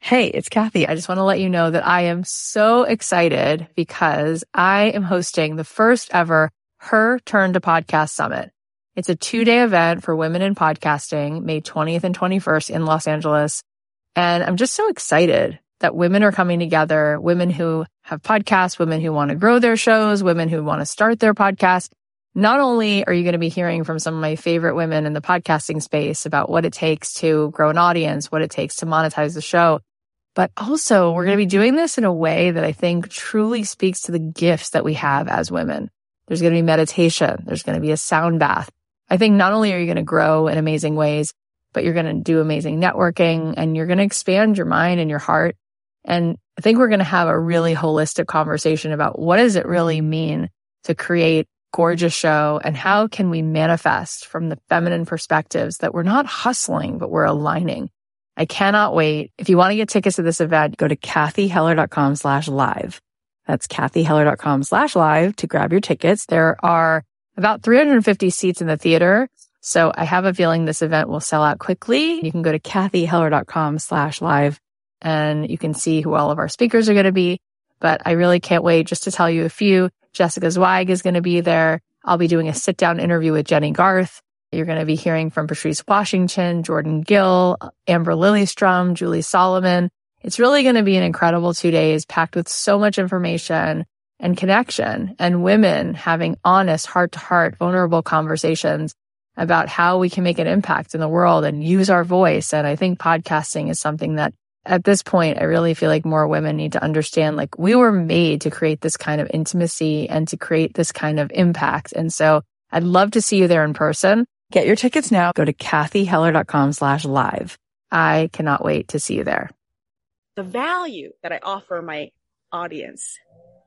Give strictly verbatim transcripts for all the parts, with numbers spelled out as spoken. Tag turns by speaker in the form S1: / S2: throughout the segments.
S1: Hey, it's Kathy. I just want to let you know that I am so excited because I am hosting the first ever Her Turn to Podcast Summit. It's a two-day event for women in podcasting, May twentieth and twenty-first in Los Angeles. And I'm just so excited that women are coming together, women who have podcasts, women who want to grow their shows, women who want to start their podcast. Not only are you going to be hearing from some of my favorite women in the podcasting space about what it takes to grow an audience, what it takes to monetize the show, but also we're going to be doing this in a way that I think truly speaks to the gifts that we have as women. There's going to be meditation. There's going to be a sound bath. I think not only are you going to grow in amazing ways, but you're going to do amazing networking and you're going to expand your mind and your heart. And I think we're going to have a really holistic conversation about what does it really mean to create a gorgeous show and how can we manifest from the feminine perspectives that we're not hustling, but we're aligning. I cannot wait. If you want to get tickets to this event, go to kathyheller.com slash live. That's kathyheller.com slash live to grab your tickets. There are about three hundred fifty seats in the theater. So I have a feeling this event will sell out quickly. You can go to kathyheller.com slash live and you can see who all of our speakers are going to be. But I really can't wait just to tell you a few. Jessica Zweig is going to be there. I'll be doing a sit down interview with Jenny Garth. You're going to be hearing from Patrice Washington, Jordan Gill, Amber Lillystrom, Julie Solomon. It's really going to be an incredible two days packed with so much information and connection and women having honest, heart-to-heart, vulnerable conversations about how we can make an impact in the world and use our voice. And I think podcasting is something that at this point, I really feel like more women need to understand, like we were made to create this kind of intimacy and to create this kind of impact. And so I'd love to see you there in person. Get your tickets now. Go to kathyheller.com slash live. I cannot wait to see you there.
S2: The value that I offer my audience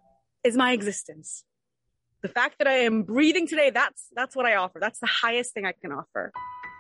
S2: is my existence. The fact that I am breathing today, that's, that's what I offer. That's the highest thing I can offer.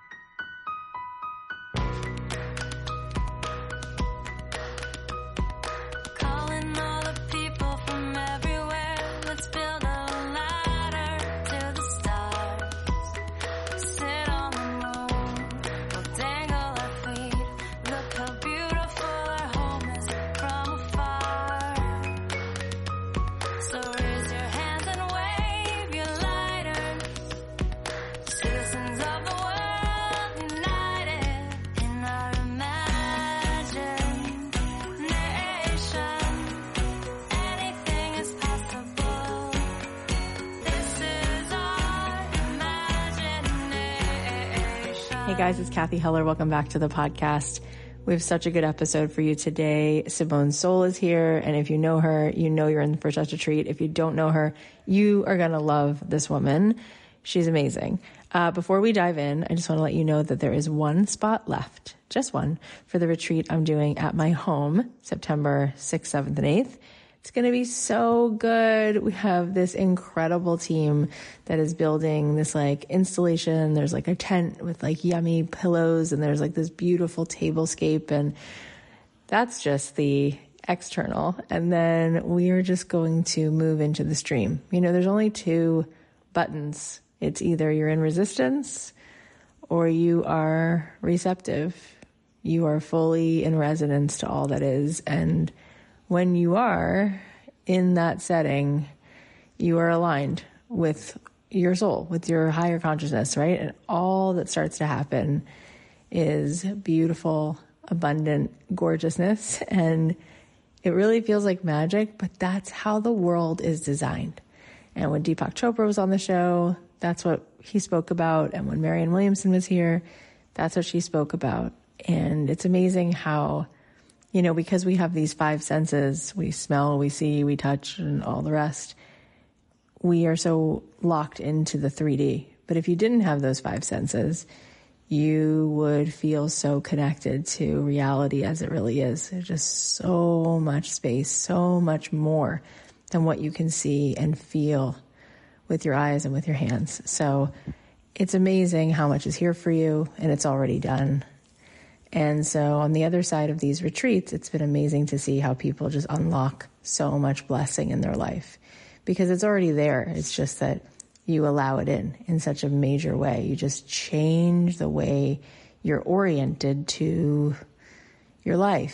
S1: Hey guys, it's Kathy Heller. Welcome back to the podcast. We have such a good episode for you today. Simone Seol is here. And if you know her, you know you're in for such a treat. If you don't know her, you are going to love this woman. She's amazing. Uh, before we dive in, I just want to let you know that there is one spot left, just one, for the retreat I'm doing at my home, September sixth, seventh, and eighth. It's going to be so good. We have this incredible team that is building this like installation. There's like a tent with like yummy pillows and there's like this beautiful tablescape, and that's just the external. And then we are just going to move into the stream. You know, there's only two buttons. It's either you're in resistance or you are receptive. You are fully in resonance to all that is. And when you are in that setting, you are aligned with your soul, with your higher consciousness, right? And all that starts to happen is beautiful, abundant gorgeousness. And it really feels like magic, but that's how the world is designed. And when Deepak Chopra was on the show, that's what he spoke about. And when Marianne Williamson was here, that's what she spoke about. And it's amazing how, you know, because we have these five senses, we smell, we see, we touch, and all the rest, we are so locked into the three D. But if you didn't have those five senses, you would feel so connected to reality as it really is. There's just so much space, so much more than what you can see and feel with your eyes and with your hands. So it's amazing how much is here for you, and it's already done. And so on the other side of these retreats, it's been amazing to see how people just unlock so much blessing in their life because it's already there. It's just that you allow it in in such a major way. You just change the way you're oriented to your life.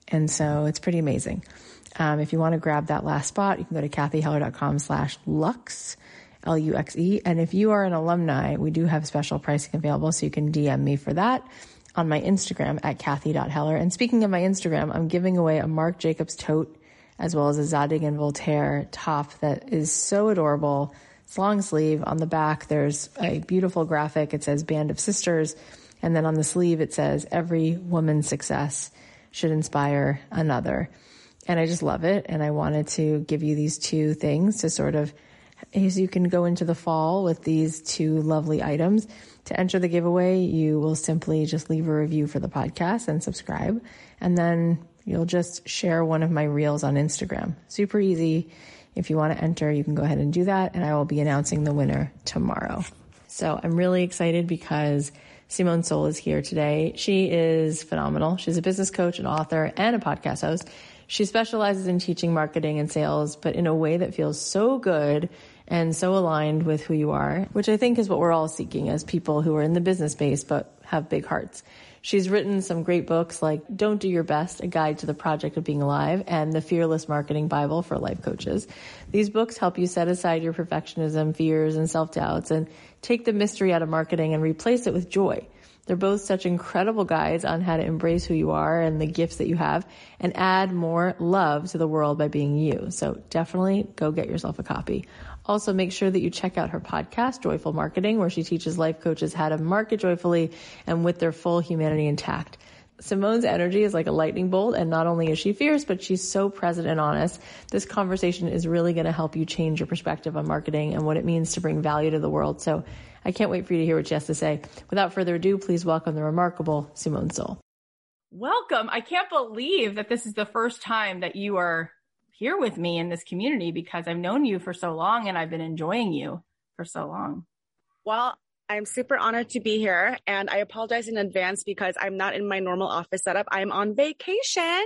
S1: And so it's pretty amazing. Um, if you want to grab that last spot, you can go to kathyheller.com slash lux, L U X E. And if you are an alumni, we do have special pricing available, so you can D M me for that on my Instagram at kathy.heller. And speaking of my Instagram, I'm giving away a Marc Jacobs tote as well as a Zadig and Voltaire top that is so adorable. It's long sleeve. On the back, there's a beautiful graphic. It says Band of Sisters. And then on the sleeve, it says every woman's success should inspire another. And I just love it. And I wanted to give you these two things to sort of, as you can go into the fall with these two lovely items. To enter the giveaway, you will simply just leave a review for the podcast and subscribe. And then you'll just share one of my reels on Instagram. Super easy. If you want to enter, you can go ahead and do that. And I will be announcing the winner tomorrow. So I'm really excited because Simone Seol is here today. She is phenomenal. She's a business coach, an author, and a podcast host. She specializes in teaching marketing and sales, but in a way that feels so good and so aligned with who you are, which I think is what we're all seeking as people who are in the business space but have big hearts. She's written some great books like Don't Do Your Best, A Guide to the Project of Being Alive, and The Fearless Marketing Bible for Life Coaches. These books help you set aside your perfectionism, fears, and self-doubts and take the mystery out of marketing and replace it with joy. They're both such incredible guides on how to embrace who you are and the gifts that you have and add more love to the world by being you. So definitely go get yourself a copy. Also, make sure that you check out her podcast, Joyful Marketing, where she teaches life coaches how to market joyfully and with their full humanity intact. Simone's energy is like a lightning bolt, and not only is she fierce, but she's so present and honest. This conversation is really going to help you change your perspective on marketing and what it means to bring value to the world. So I can't wait for you to hear what she has to say. Without further ado, please welcome the remarkable Simone Seol.
S3: Welcome. I can't believe that this is the first time that you are here with me in this community, because I've known you for so long and I've been enjoying you for so long.
S2: Well, I'm super honored to be here, and I apologize in advance because I'm not in my normal office setup. I'm on vacation.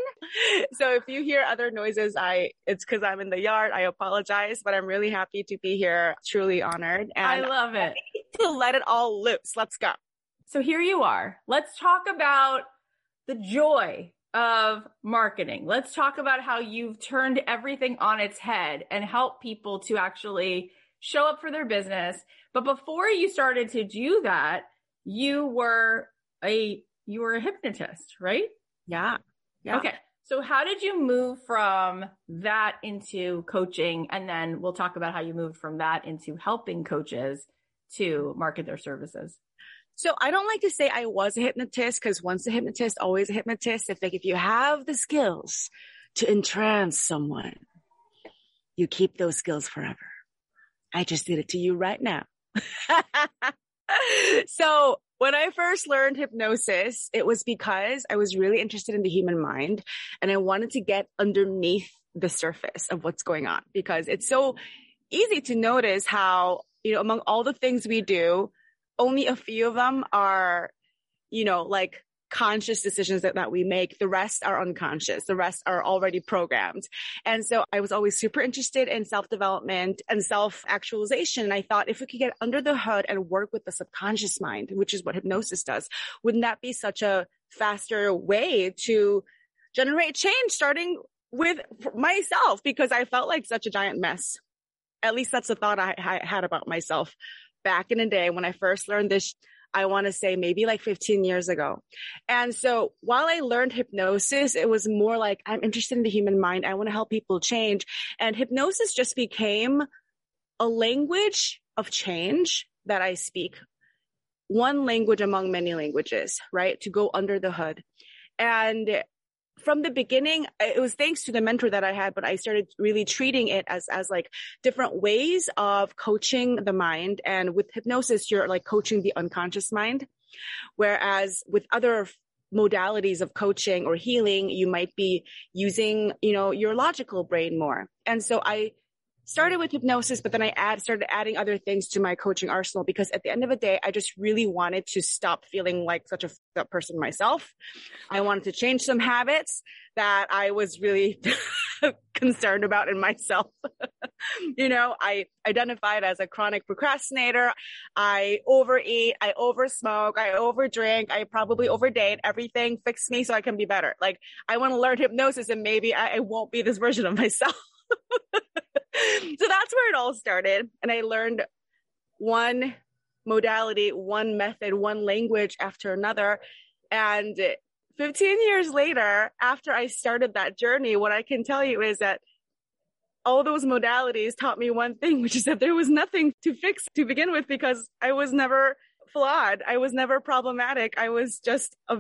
S2: So if you hear other noises, I it's because I'm in the yard. I apologize, but I'm really happy to be here. Truly honored. And
S3: I love it.
S2: To let it all loose. Let's go.
S3: So here you are. Let's talk about the joy of marketing. Let's talk about how you've turned everything on its head and help people to actually show up for their business. But before you started to do that, you were a, you were a hypnotist, right?
S2: Yeah. Yeah.
S3: Okay. So how did you move from that into coaching? And then we'll talk about how you moved from that into helping coaches to market their services.
S2: So I don't like to say I was a hypnotist, because once a hypnotist, always a hypnotist. If like, if you have the skills to entrance someone, you keep those skills forever. I just did it to you right now. So when I first learned hypnosis, it was because I was really interested in the human mind, and I wanted to get underneath the surface of what's going on, because it's so easy to notice how, you know, among all the things we do, only a few of them are, you know, like conscious decisions that, that we make. The rest are unconscious. The rest are already programmed. And so I was always super interested in self-development and self-actualization. And I thought, if we could get under the hood and work with the subconscious mind, which is what hypnosis does, wouldn't that be such a faster way to generate change, starting with myself? Because I felt like such a giant mess. At least that's the thought I, I had about myself back in the day when I first learned this. I want to say maybe like fifteen years ago. And so while I learned hypnosis, it was more like, I'm interested in the human mind. I want to help people change. And hypnosis just became a language of change that I speak. One language among many languages, right? To go under the hood. And from the beginning, it was thanks to the mentor that I had, but I started really treating it as, as like different ways of coaching the mind. And with hypnosis, you're like coaching the unconscious mind. Whereas with other modalities of coaching or healing, you might be using, you know, your logical brain more. And so I started with hypnosis, but then I add, started adding other things to my coaching arsenal, because at the end of the day, I just really wanted to stop feeling like such a f***ed up person myself. I wanted to change some habits that I was really concerned about in myself. You know, I identified as a chronic procrastinator. I overeat, I oversmoke, I overdrink, I probably overdate. Everything fix me so I can be better. Like, I want to learn hypnosis and maybe I, I won't be this version of myself. So that's where it all started. And I learned one modality, one method, one language after another. And fifteen years later, after I started that journey, what I can tell you is that all those modalities taught me one thing, which is that there was nothing to fix to begin with, because I was never flawed. I was never problematic. I was just a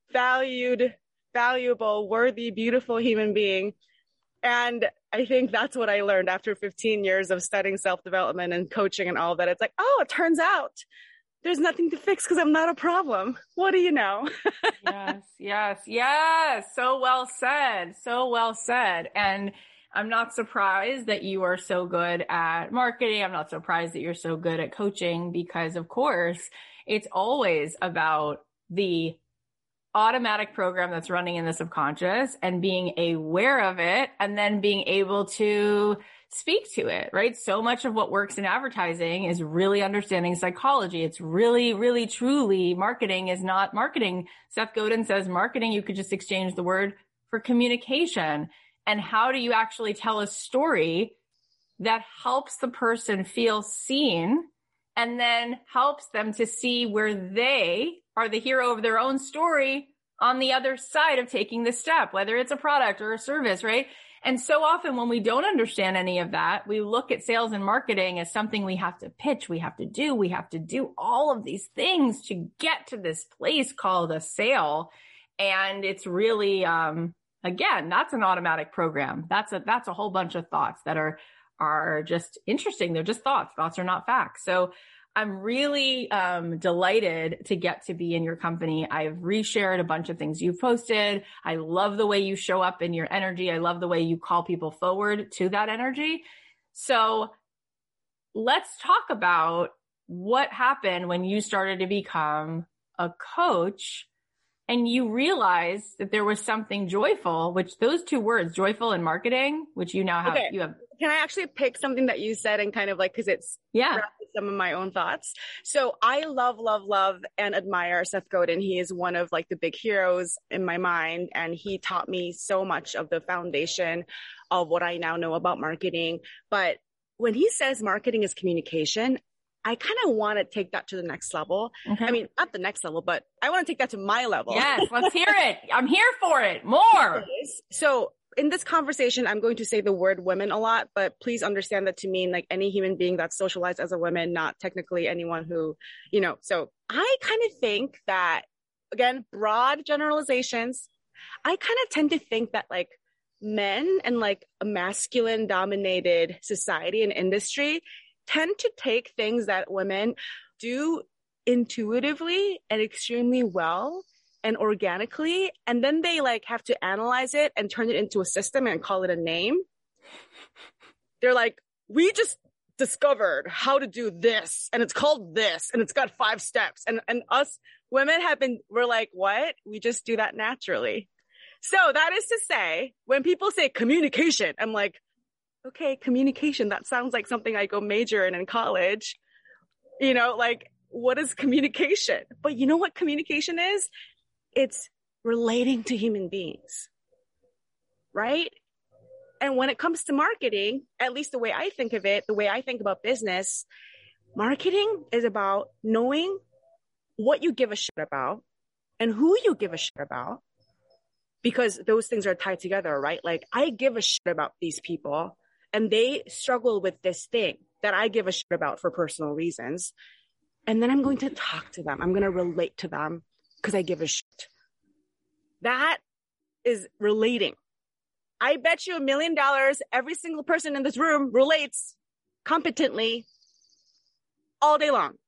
S2: valued, valuable, worthy, beautiful human being. And I think that's what I learned after fifteen years of studying self-development and coaching and all of that. It's like, oh, it turns out there's nothing to fix because I'm not a problem. What do you know?
S3: Yes, yes, yes. So well said. So well said. And I'm not surprised that you are so good at marketing. I'm not surprised that you're so good at coaching, because of course it's always about the automatic program that's running in the subconscious and being aware of it and then being able to speak to it, right? So much of what works in advertising is really understanding psychology. It's really, really, truly marketing is not marketing. Seth Godin says marketing, you could just exchange the word for communication. And how do you actually tell a story that helps the person feel seen and then helps them to see where they are the hero of their own story on the other side of taking the step, whether it's a product or a service, right? And so often when we don't understand any of that, we look at sales and marketing as something we have to pitch, we have to do, we have to do all of these things to get to this place called a sale. And it's really, um, again, that's an automatic program. That's a, that's a whole bunch of thoughts that are, are just interesting. They're just thoughts. Thoughts are not facts. So I'm really um, delighted to get to be in your company. I've reshared a bunch of things you've posted. I love the way you show up in your energy. I love the way you call people forward to that energy. So let's talk about what happened when you started to become a coach and you realized that there was something joyful, which those two words, joyful and marketing, which you now have,
S2: okay.
S3: you have.
S2: Can I actually pick something that you said and kind of like, cause it's
S3: yeah,
S2: some of my own thoughts. So I love, love, love and admire Seth Godin. He is one of like the big heroes in my mind. And he taught me so much of the foundation of what I now know about marketing. But when he says marketing is communication, I kind of want to take that to the next level. Okay. I mean, not the next level, but I want to take that to my level.
S3: Yes, let's hear it. I'm here for it. More.
S2: So in this conversation, I'm going to say the word women a lot, but please understand that to mean like any human being that's socialized as a woman, not technically anyone who, you know, so I kind of think that, again, broad generalizations, I kind of tend to think that like men and like a masculine dominated society and industry tend to take things that women do intuitively and extremely well and organically, and then they like have to analyze it and turn it into a system and call it a name. They're like, we just discovered how to do this and it's called this and it's got five steps. And, and us women have been, we're like, what? We just do that naturally. So that is to say, when people say communication, I'm like, okay, communication, that sounds like something I go major in in college. You know, like, what is communication? But you know what communication is? It's relating to human beings, right? And when it comes to marketing, at least the way I think of it, the way I think about business, marketing is about knowing what you give a shit about and who you give a shit about, because those things are tied together, right? Like, I give a shit about these people and they struggle with this thing that I give a shit about for personal reasons. And then I'm going to talk to them. I'm going to relate to them because I give a shit. That is relating. I bet you a million dollars every single person in this room relates competently all day long.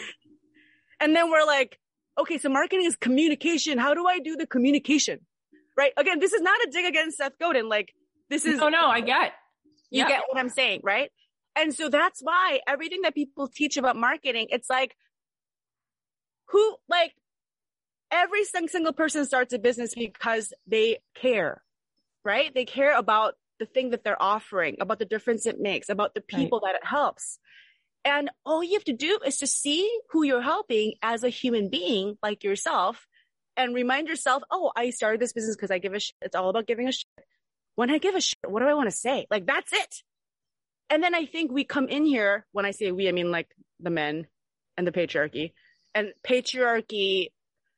S2: And then we're like, okay, so marketing is communication. How do I do the communication? Right? Again, this is not a dig against Seth Godin. Like, this is...
S3: No, no, I get.
S2: You yeah. get what I'm saying, right? And so that's why everything that people teach about marketing, it's like, who, like, every single person starts a business because they care, right? They care about the thing that they're offering, about the difference it makes, about the people right. that it helps. And all you have to do is to see who you're helping as a human being like yourself and remind yourself, oh, I started this business because I give a shit. It's all about giving a shit. When I give a shit, what do I want to say? Like, that's it. And then I think we come in here, when I say we, I mean like the men and the patriarchy, and patriarchy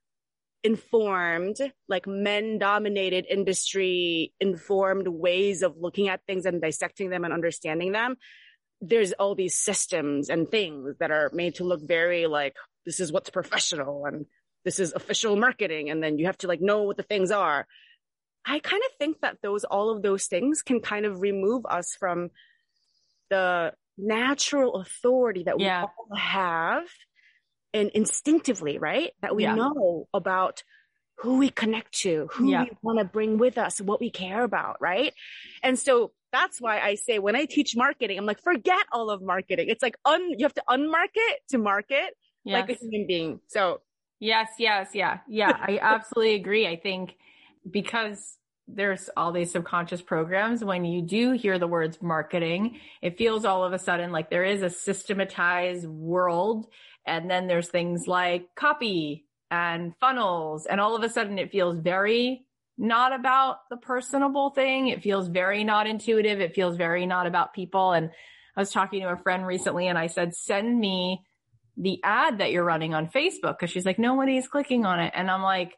S2: informed, like men dominated industry informed ways of looking at things and dissecting them and understanding them. There's all these systems and things that are made to look very like, this is what's professional and this is official marketing. And then you have to like know what the things are. I kind of think that those, all of those things can kind of remove us from the natural authority that we yeah. all have and instinctively, right? That we yeah. know about who we connect to, who yeah. we want to bring with us, what we care about, right? And so that's why I say when I teach marketing, I'm like, forget all of marketing. It's like, un, you have to unmarket to market yes. like a human being. So
S3: yes, yes, yeah. Yeah, I absolutely agree. I think because there's all these subconscious programs, when you do hear the words marketing, it feels all of a sudden like there is a systematized world. And then there's things like copy and funnels. And all of a sudden it feels very not about the personable thing. It feels very not intuitive. It feels very not about people. And I was talking to a friend recently and I said, send me the ad that you're running on Facebook. Cause she's like, nobody's clicking on it. And I'm like,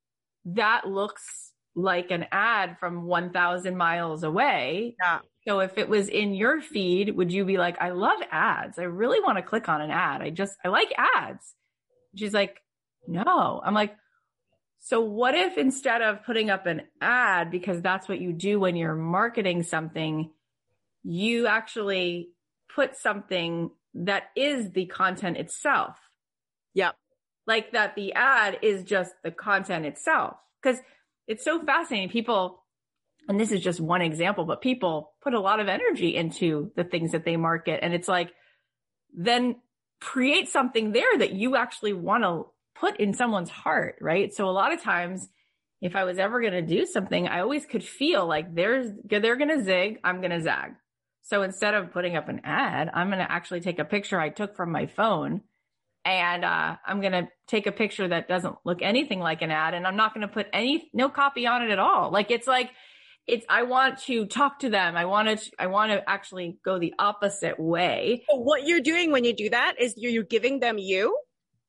S3: that looks like an ad from one thousand miles away.
S2: Yeah.
S3: So if it was in your feed, would you be like, I love ads. I really want to click on an ad. I just, I like ads. She's like, no. I'm like, so what if instead of putting up an ad, because that's what you do when you're marketing something, you actually put something that is the content itself?
S2: Yep.
S3: Like that the ad is just the content itself. Because it's so fascinating. People, and this is just one example, but people put a lot of energy into the things that they market. And it's like, then create something there that you actually want to put in someone's heart, right? So a lot of times, if I was ever going to do something, I always could feel like there's, they're going to zig, I'm going to zag. So instead of putting up an ad, I'm going to actually take a picture I took from my phone and uh, I'm going to take a picture that doesn't look anything like an ad. And I'm not going to put any, no copy on it at all. Like, it's like, it's, I want to talk to them. I want to, I want to actually go the opposite way.
S2: So what you're doing when you do that is you're, you're giving them you.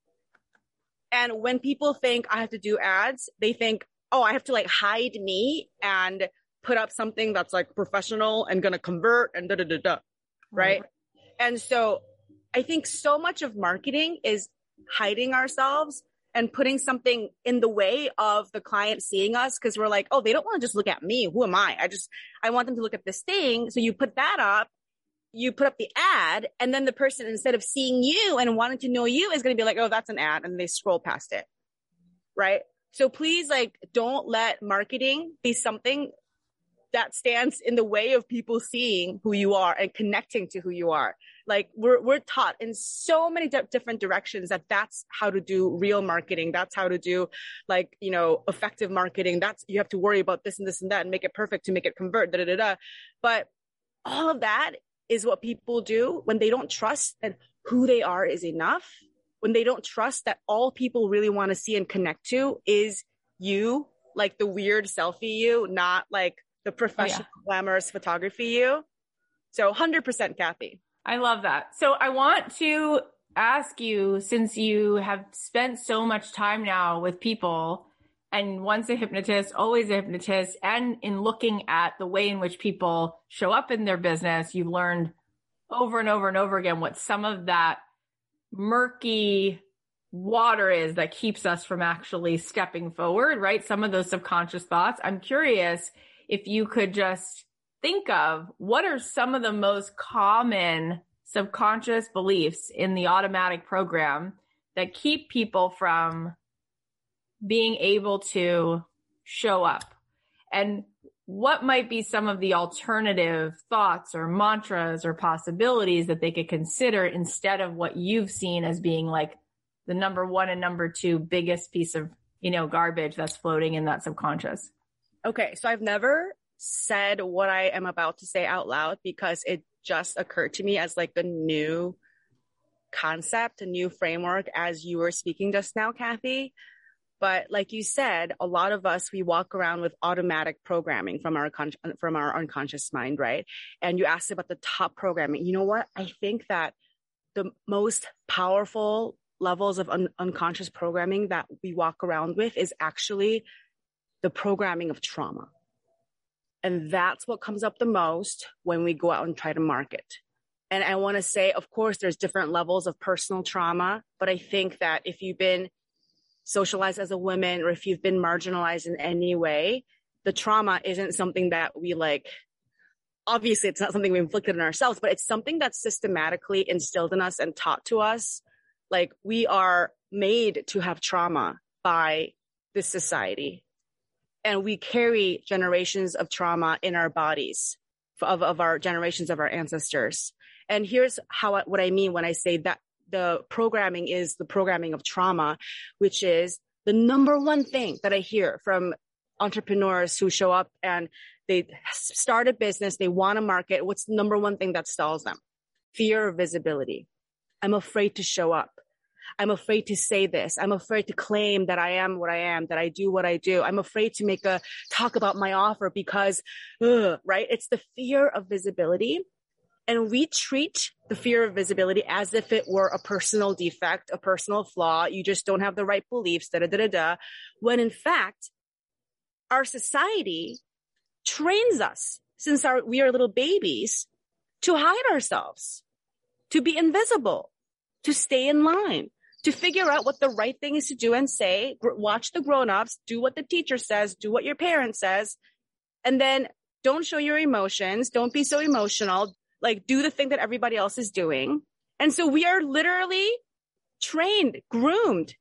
S2: And when people think I have to do ads, they think, oh, I have to like hide me and put up something that's like professional and going to convert and da, da, da, da. Right. right. And so I think so much of marketing is hiding ourselves and putting something in the way of the client seeing us. Cause we're like, oh, they don't want to just look at me. Who am I? I just, I want them to look at this thing. So you put that up, you put up the ad, and then the person, instead of seeing you and wanting to know you, is going to be like, oh, that's an ad. And they scroll past it. Right. So please, like, don't let marketing be something that stands in the way of people seeing who you are and connecting to who you are. Like, we're, we're taught in so many di- different directions that that's how to do real marketing. That's how to do, like, you know, effective marketing. That's, you have to worry about this and this and that and make it perfect to make it convert, da, da, da, da. But all of that is what people do when they don't trust that who they are is enough. When they don't trust that all people really want to see and connect to is you, like the weird selfie you, not like the professional, oh, yeah. glamorous photography you. So one hundred percent Kathy.
S3: I love that. So I want to ask you, since you have spent so much time now with people, and once a hypnotist, always a hypnotist, and in looking at the way in which people show up in their business, you've learned over and over and over again what some of that murky water is that keeps us from actually stepping forward, right? Some of those subconscious thoughts. I'm curious if you could just think of what are some of the most common subconscious beliefs in the automatic program that keep people from being able to show up, and what might be some of the alternative thoughts or mantras or possibilities that they could consider instead of what you've seen as being like the number one and number two biggest piece of, you know, garbage that's floating in that subconscious?
S2: Okay. So I've never said what I am about to say out loud because it just occurred to me as like a new concept, a new framework as you were speaking just now, Kathy. But like you said, a lot of us, we walk around with automatic programming from our con- from our unconscious mind, right? And you asked about the top programming. You know what? I think that the most powerful levels of un- unconscious programming that we walk around with is actually the programming of trauma. And that's what comes up the most when we go out and try to market. And I want to say, of course, there's different levels of personal trauma, but I think that if you've been socialized as a woman, or if you've been marginalized in any way, the trauma isn't something that we like, obviously it's not something we inflicted on ourselves, but it's something that's systematically instilled in us and taught to us. Like we are made to have trauma by this society. And we carry generations of trauma in our bodies of, of our generations of our ancestors. And here's how, what I mean when I say that the programming is the programming of trauma, which is the number one thing that I hear from entrepreneurs who show up and they start a business, they want to market. What's the number one thing that stalls them? Fear of visibility. I'm afraid to show up. I'm afraid to say this. I'm afraid to claim that I am what I am, that I do what I do. I'm afraid to make a talk about my offer because, ugh, right? It's the fear of visibility. And we treat the fear of visibility as if it were a personal defect, a personal flaw. You just don't have the right beliefs, da da da da da. When in fact, our society trains us since our, we are little babies to hide ourselves, to be invisible, to stay in line, to figure out what the right thing is to do and say, watch the grown-ups, do what the teacher says, do what your parent says, and then don't show your emotions. Don't be so emotional. Like do the thing that everybody else is doing. And so we are literally trained, groomed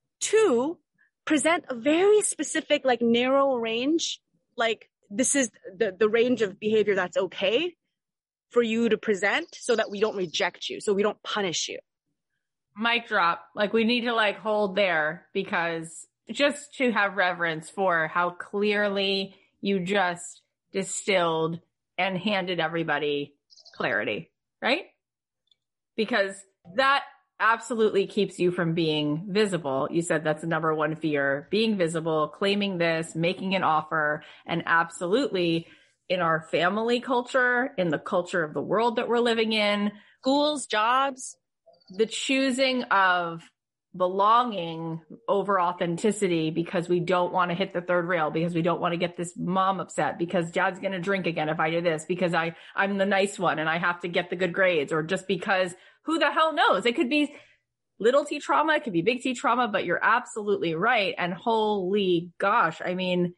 S2: to present a very specific, like narrow range. Like this is the, the range of behavior that's okay for you to present so that we don't reject you, so we don't punish you.
S3: Mic drop. Like we need to like hold there because just to have reverence for how clearly you just distilled and handed everybody clarity, right? Because that absolutely keeps you from being visible. You said that's the number one fear, being visible, claiming this, making an offer, and absolutely in our family culture, in the culture of the world that we're living in,
S2: schools, jobs,
S3: the choosing of belonging over authenticity because we don't want to hit the third rail, because we don't want to get this mom upset, because dad's going to drink again if I do this, because I, I'm the nice one and I have to get the good grades, or just because who the hell knows? It could be little T trauma, it could be big T trauma, but you're absolutely right. And holy gosh, I mean,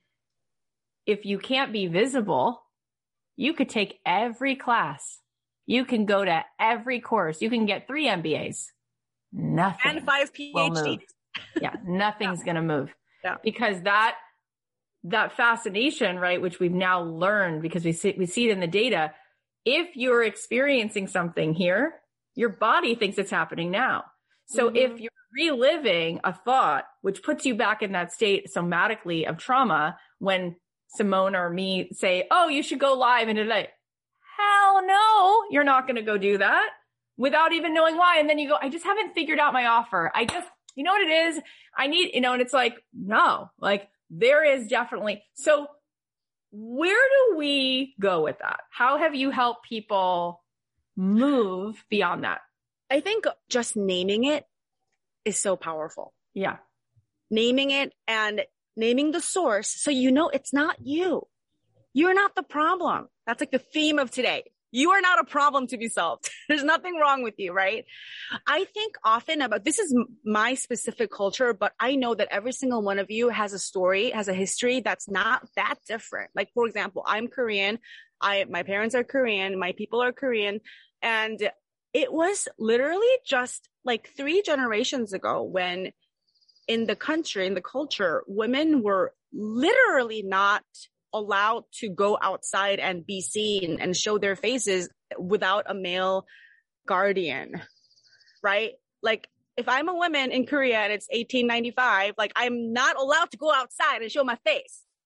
S3: if you can't be visible, you could take every class. You can go to every course. You can get three M B As. Nothing.
S2: And five P H Ds.
S3: Yeah, nothing's yeah. going to move.
S2: Yeah.
S3: Because that, that fascination, right, which we've now learned because we see, we see it in the data. If you're experiencing something here, your body thinks it's happening now. So mm-hmm. if you're reliving a thought, which puts you back in that state somatically of trauma, when Simone or me say, oh, you should go live in today. Hell no, you're not going to go do that without even knowing why. And then you go, I just haven't figured out my offer. I just, you know what it is? I need, you know, and it's like, no, like there is definitely. So where do we go with that? How have you helped people move beyond that?
S2: I think just naming it is so powerful.
S3: Yeah.
S2: Naming it and naming the source. So, you know, it's not you. You're not the problem. That's like the theme of today. You are not a problem to be solved. There's nothing wrong with you, right? I think often about, this is my specific culture, but I know that every single one of you has a story, has a history that's not that different. Like, for example, I'm Korean. I, my parents are Korean. My people are Korean. And it was literally just like three generations ago when in the country, in the culture, women were literally not allowed to go outside and be seen and show their faces without a male guardian, right? Like if I'm a woman in Korea and it's eighteen ninety-five, like I'm not allowed to go outside and show my face.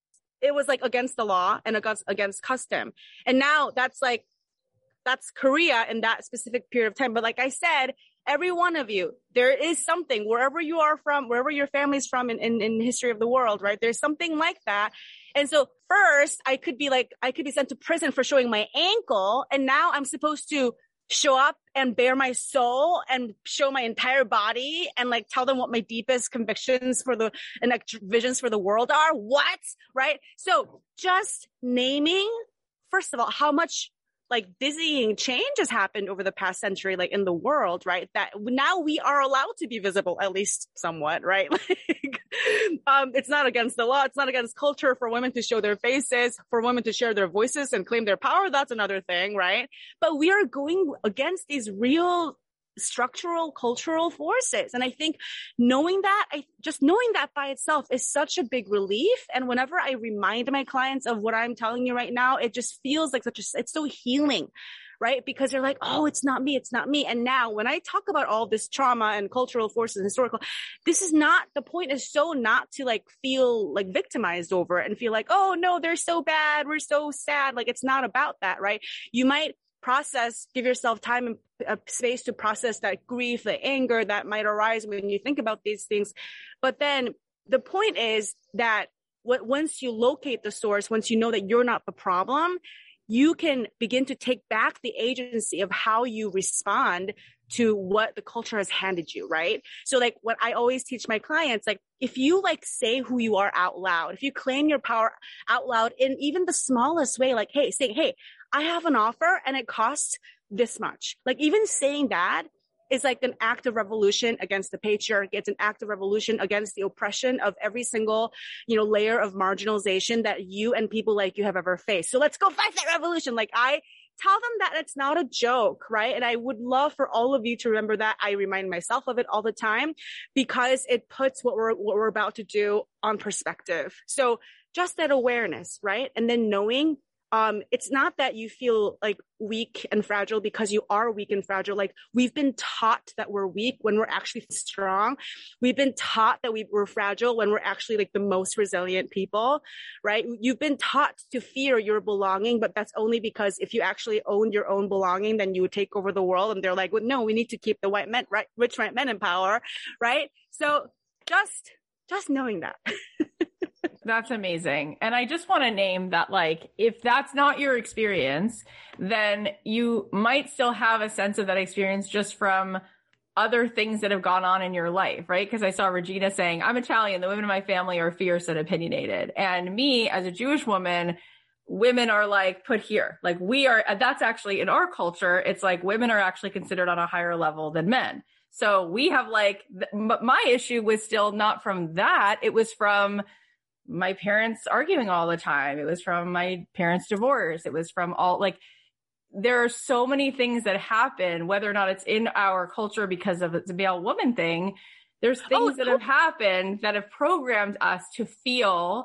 S2: it was like against the law and against, against custom. And now that's like, that's Korea in that specific period of time. But like I said, every one of you, there is something wherever you are from, wherever your family's from in, in, in the history of the world, right? There's something like that. And so first I could be like, I could be sent to prison for showing my ankle. And now I'm supposed to show up and bare my soul and show my entire body and like tell them what my deepest convictions for the and like visions for the world are. What? Right? So just naming, first of all, how much like dizzying change has happened over the past century, like in the world, right? That now we are allowed to be visible, at least somewhat, right? Like, um, it's not against the law. It's not against culture for women to show their faces, for women to share their voices and claim their power. That's another thing, right? But we are going against these real structural cultural forces. And I think knowing that, I just knowing that by itself is such a big relief. And whenever I remind my clients of what I'm telling you right now, it just feels like such a, it's so healing, right? Because they're like, oh, it's not me. It's not me. And now when I talk about all this trauma and cultural forces and historical, this is not, the point is so not to like feel like victimized over it and feel like, oh no, they're so bad. We're so sad. Like it's not about that, right? You might process, give yourself time and uh, space to process that grief, the anger that might arise when you think about these things. But then the point is that what, once you locate the source, once you know that you're not the problem, you can begin to take back the agency of how you respond to what the culture has handed you, right? So like what I always teach my clients, like if you like say who you are out loud, if you claim your power out loud in even the smallest way, like, hey, say, hey, I have an offer and it costs this much. Like even saying that is like an act of revolution against the patriarchy. It's an act of revolution against the oppression of every single, you know, layer of marginalization that you and people like you have ever faced. So let's go fight that revolution. Like I tell them that it's not a joke, right? And I would love for all of you to remember that. I remind myself of it all the time because it puts what we're, what we're about to do on perspective. So just that awareness, right? And then knowing Um, it's not that you feel like weak and fragile because you are weak and fragile. Like we've been taught that we're weak when we're actually strong. We've been taught that we, we're fragile when we're actually like the most resilient people, right? You've been taught to fear your belonging, but that's only because if you actually owned your own belonging, then you would take over the world. And they're like, well, no, we need to keep the white men, right? Rich white men in power, right? So just, just knowing that.
S3: That's amazing. And I just want to name that, like, if that's not your experience, then you might still have a sense of that experience just from other things that have gone on in your life, right? Because I saw Regina saying, I'm Italian. The women in my family are fierce and opinionated. And me, as a Jewish woman, women are like put here. Like we are, that's actually in our culture, it's like women are actually considered on a higher level than men. So we have like, but my issue was still not from that. It was from my parents arguing all the time. It was from my parents' divorce. It was from all, like, there are so many things that happen, whether or not it's in our culture because of it's a male woman thing. There's things oh, that have happened that have programmed us to feel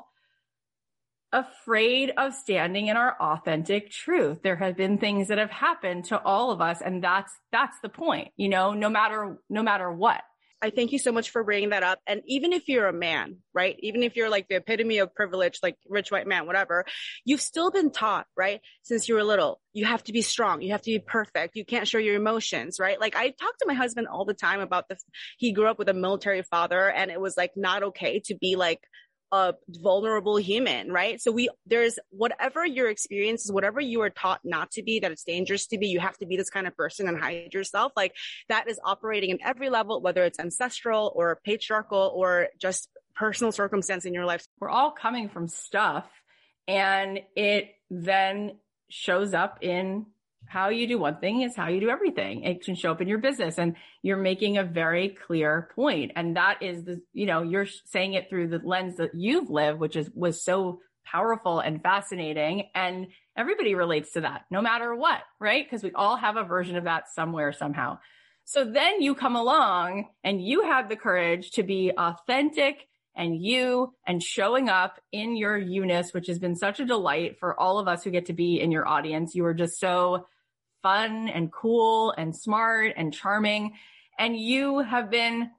S3: afraid of standing in our authentic truth. There have been things that have happened to all of us. And that's, that's the point, you know, no matter, no matter what.
S2: I thank you so much for bringing that up. And even if you're a man, right? Even if you're like the epitome of privilege, like rich white man, whatever, you've still been taught, right? Since you were little, you have to be strong. You have to be perfect. You can't show your emotions, right? Like I talk to my husband all the time about the, he grew up with a military father and it was like not okay to be like a vulnerable human, right? So we, there's whatever your experience is, whatever you are taught not to be, that it's dangerous to be, you have to be this kind of person and hide yourself. Like that is operating in every level, whether it's ancestral or patriarchal or just personal circumstance in your life.
S3: We're all coming from stuff and it then shows up in how you do one thing is how you do everything. It can show up in your business and you're making a very clear point. And that is the, you know, you're saying it through the lens that you've lived, which is, was so powerful and fascinating. And everybody relates to that no matter what, right? Because we all have a version of that somewhere, somehow. So then you come along and you have the courage to be authentic and you and showing up in your you-ness, which has been such a delight for all of us who get to be in your audience. You are just so fun and cool and smart and charming. And you have been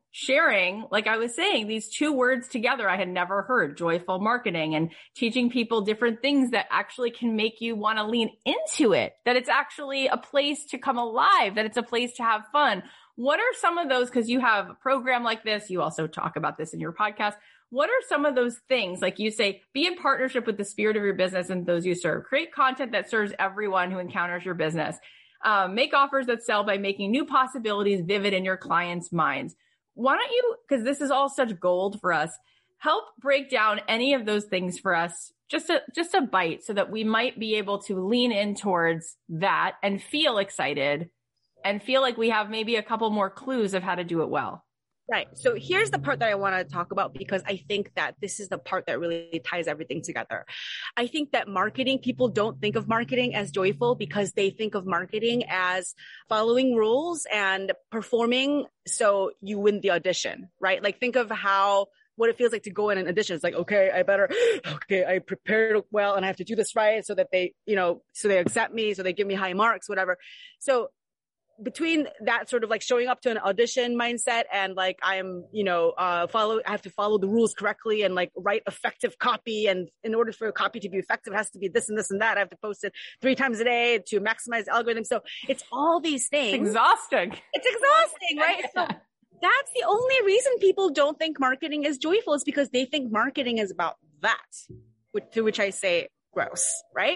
S3: sharing, like I was saying, these two words together I had never heard, joyful marketing, and teaching people different things that actually can make you want to lean into it, that it's actually a place to come alive, that it's a place to have fun. What are some of those, because you have a program like this, you also talk about this in your podcast. What are some of those things? Like you say, be in partnership with the spirit of your business and those you serve. Create content that serves everyone who encounters your business. Um, make offers that sell by making new possibilities vivid in your clients' minds. Why don't you, because this is all such gold for us, help break down any of those things for us, just a, just a bite, so that we might be able to lean in towards that and feel excited and feel like we have maybe a couple more clues of how to do it well.
S2: Right. So here's the part that I want to talk about, because I think that this is the part that really ties everything together. I think that marketing, people don't think of marketing as joyful because they think of marketing as following rules and performing so you win the audition, right? Like think of how, what it feels like to go in an audition. It's like, okay, I better, okay, I prepared well and I have to do this right so that they, you know, so they accept me, so they give me high marks, whatever. So between that sort of like showing up to an audition mindset and like I'm, you know, uh, follow, I have to follow the rules correctly and like write effective copy. And in order for a copy to be effective, it has to be this and this and that. I have to post it three times a day to maximize the algorithm. So it's all these things.
S3: It's exhausting.
S2: It's exhausting, right? So that's the only reason people don't think marketing is joyful, is because they think marketing is about that, which, to which I say gross, right?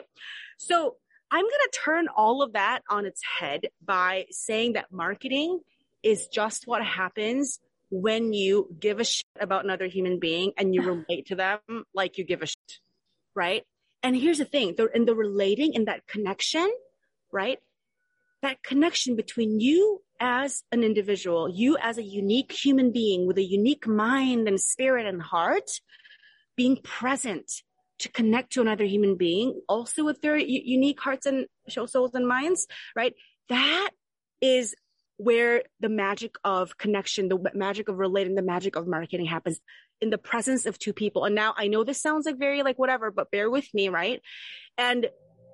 S2: So I'm going to turn all of that on its head by saying that marketing is just what happens when you give a shit about another human being and you relate to them like you give a shit, right? And here's the thing, the, in the relating, in that connection, right? That connection between you as an individual, you as a unique human being with a unique mind and spirit and heart, being present to connect to another human being, also with their u- unique hearts and souls and minds, right? That is where the magic of connection, the magic of relating, the magic of marketing happens, in the presence of two people. And now I know this sounds like very like whatever, but bear with me, right? And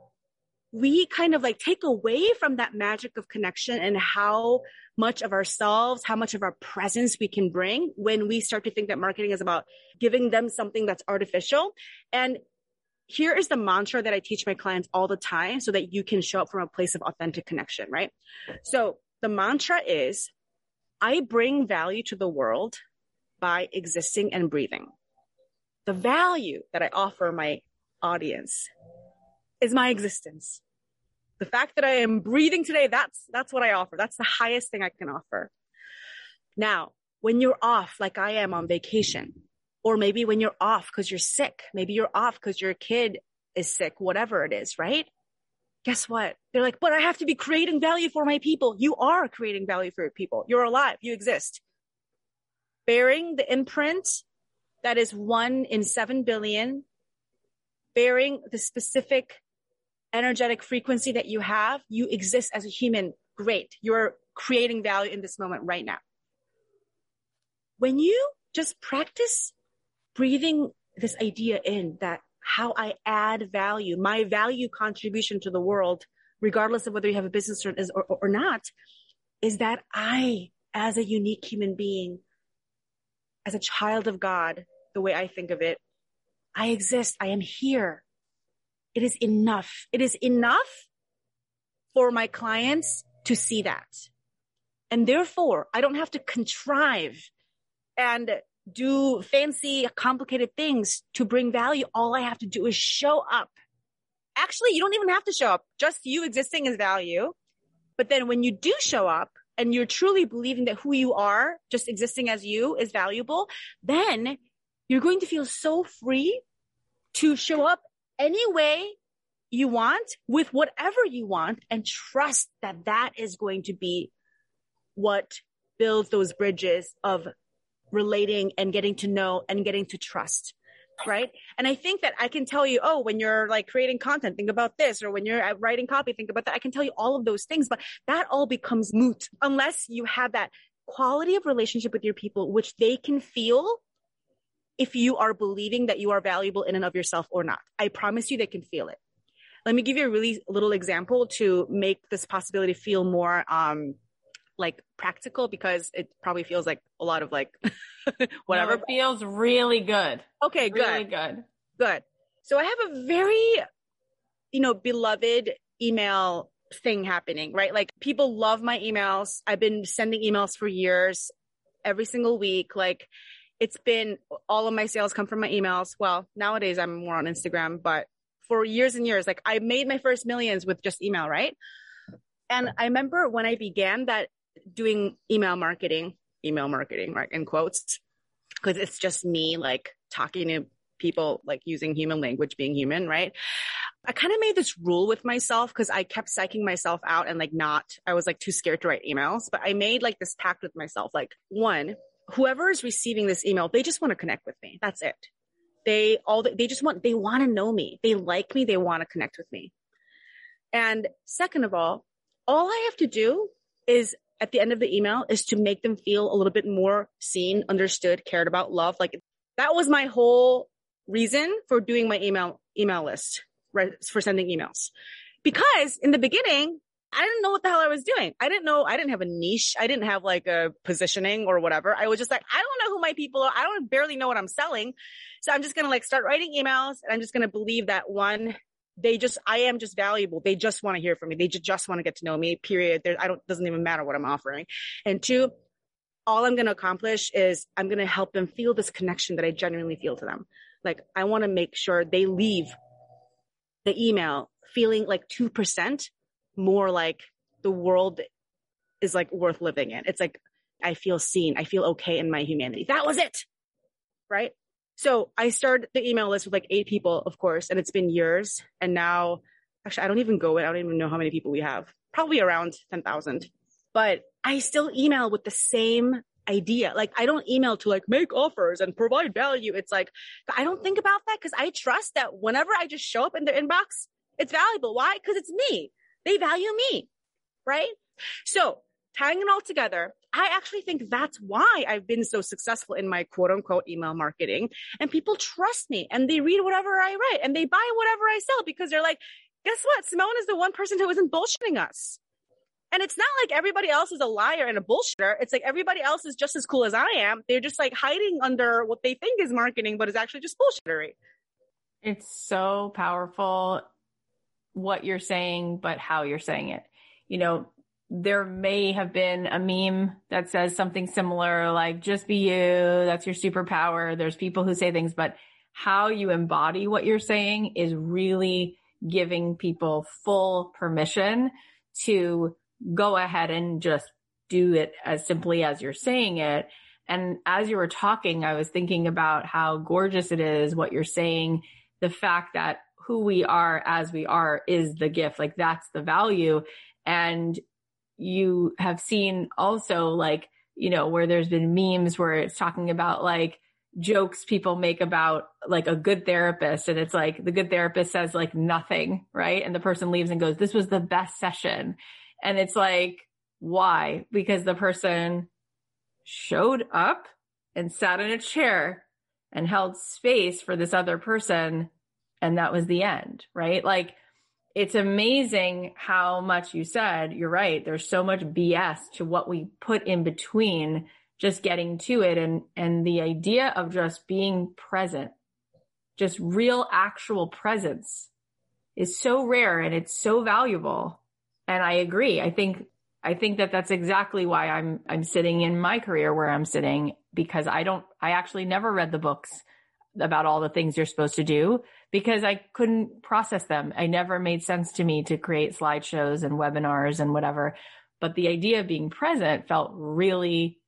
S2: we kind of like take away from that magic of connection and how much of ourselves, how much of our presence we can bring when we start to think that marketing is about giving them something that's artificial. And here is the mantra that I teach my clients all the time so that you can show up from a place of authentic connection, right? So the mantra is, I bring value to the world by existing and breathing. The value that I offer my audience is my existence. The fact that I am breathing today, that's, that's what I offer. That's the highest thing I can offer. Now, when you're off, like I am on vacation, or maybe when you're off because you're sick, maybe you're off because your kid is sick, whatever it is, right? Guess what? They're like, but I have to be creating value for my people. You are creating value for your people. You're alive. You exist. Bearing the imprint that is one in seven billion, bearing the specific energetic frequency that you have, you exist as a human. Great. You're creating value in this moment right now. When you just practice breathing this idea in, that how I add value, my value contribution to the world, regardless of whether you have a business or, or, or not, is that I, as a unique human being, as a child of God, the way I think of it, I exist. I am here. It is enough. It is enough for my clients to see that. And therefore, I don't have to contrive and do fancy, complicated things to bring value. All I have to do is show up. Actually, you don't even have to show up. Just you existing is value. But then when you do show up and you're truly believing that who you are, just existing as you, is valuable, then you're going to feel so free to show up any way you want, with whatever you want, and trust that that is going to be what builds those bridges of relating and getting to know and getting to trust, right? And I think that I can tell you, oh, when you're like creating content, think about this, or when you're writing copy, think about that. I can tell you all of those things, but that all becomes moot unless you have that quality of relationship with your people, which they can feel if you are believing that you are valuable in and of yourself or not. I promise you they can feel it. Let me give you a really little example to make this possibility feel more um, like practical because it probably feels like a lot of like whatever.
S3: No, it feels really good.
S2: Okay, good.
S3: Really good.
S2: Good. So I have a very, you know, beloved email thing happening, right? Like people love my emails. I've been sending emails for years, every single week. Like it's been, all of my sales come from my emails. Well, nowadays I'm more on Instagram, but for years and years, like I made my first millions with just email, right? And I remember when I began that doing email marketing, email marketing, right? In quotes, because it's just me like talking to people, like using human language, being human, right? I kind of made this rule with myself because I kept psyching myself out and like not, I was like too scared to write emails, but I made like this pact with myself. Like one, whoever is receiving this email, they just want to connect with me. That's it. They all, they just want, they want to know me. They like me. They want to connect with me. And second of all, all I have to do is at the end of the email is to make them feel a little bit more seen, understood, cared about, loved. Like that was my whole reason for doing my email, email list, right? For sending emails. Because in the beginning, I didn't know what the hell I was doing. I didn't know, I didn't have a niche. I didn't have like a positioning or whatever. I was just like, I don't know who my people are. I don't barely know what I'm selling. So I'm just going to like start writing emails and I'm just going to believe that one, they just, I am just valuable. They just want to hear from me. They just, just want to get to know me, period. There, I don't, doesn't even matter what I'm offering. And two, all I'm going to accomplish is I'm going to help them feel this connection that I genuinely feel to them. Like I want to make sure they leave the email feeling like two percent more like the world is like worth living in. It's like, I feel seen. I feel okay in my humanity. That was it. Right. So I started the email list with like eight people, of course, and it's been years. And now, actually, I don't even go in. I don't even know how many people we have. Probably around ten thousand. But I still email with the same idea. Like I don't email to like make offers and provide value. It's like, I don't think about that because I trust that whenever I just show up in their inbox, it's valuable. Why? Because it's me. They value me. Right? So tying it all together, I actually think that's why I've been so successful in my quote unquote email marketing, and people trust me and they read whatever I write and they buy whatever I sell because they're like, guess what? Simone is the one person who isn't bullshitting us. And it's not like everybody else is a liar and a bullshitter. It's like everybody else is just as cool as I am. They're just like hiding under what they think is marketing, but is actually just bullshittery.
S3: It's so powerful what you're saying, but how you're saying it. You know, there may have been a meme that says something similar, like just be you, that's your superpower. There's people who say things, but how you embody what you're saying is really giving people full permission to go ahead and just do it as simply as you're saying it. And as you were talking, I was thinking about how gorgeous it is what you're saying. The fact that who we are as we are is the gift, like that's the value. And you have seen also like, you know, where there's been memes where it's talking about like jokes people make about like a good therapist. And it's like the good therapist says like nothing, right? And the person leaves and goes, this was the best session. And it's like, why? Because the person showed up and sat in a chair and held space for this other person. And that was the end, right? Like, it's amazing how much you said, you're right. There's so much B S to what we put in between just getting to it. And, and the idea of just being present, just real actual presence is so rare and it's so valuable. And I agree. I think, I think that that's exactly why I'm, I'm sitting in my career where I'm sitting, because I don't, I actually never read the books about all the things you're supposed to do because I couldn't process them. I never made sense to me to create slideshows and webinars and whatever. But the idea of being present felt really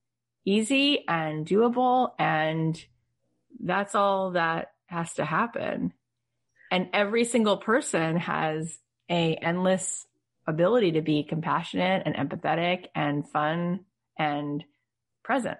S3: easy and doable. And that's all that has to happen. And every single person has a endless ability to be compassionate and empathetic and fun and present.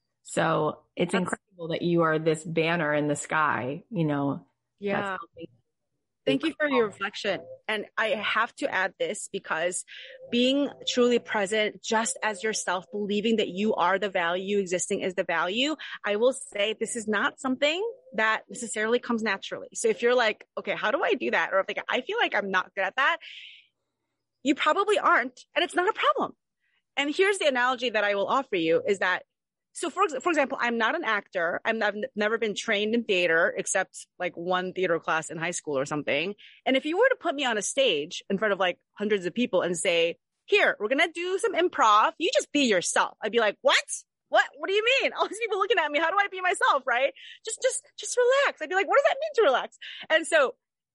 S3: So it's that's- incredible that you are this banner in the sky, you know.
S2: Yeah. Thank you for your reflection. And I have to add this because being truly present, just as yourself, believing that you are the value, existing is the value, I will say this is not something that necessarily comes naturally. So if you're like, okay, how do I do that? Or if like, I feel like I'm not good at that, you probably aren't. And it's not a problem. And here's the analogy that I will offer you is that, so for, for example, I'm not an actor. I'm, I've never been trained in theater except like one theater class in high school or something. And if you were to put me on a stage in front of like hundreds of people and say, here, we're going to do some improv. You just be yourself. I'd be like, what? What? What do you mean? All these people looking at me. How do I be myself? Right? Just, just, just relax. I'd be like, what does that mean to relax? And so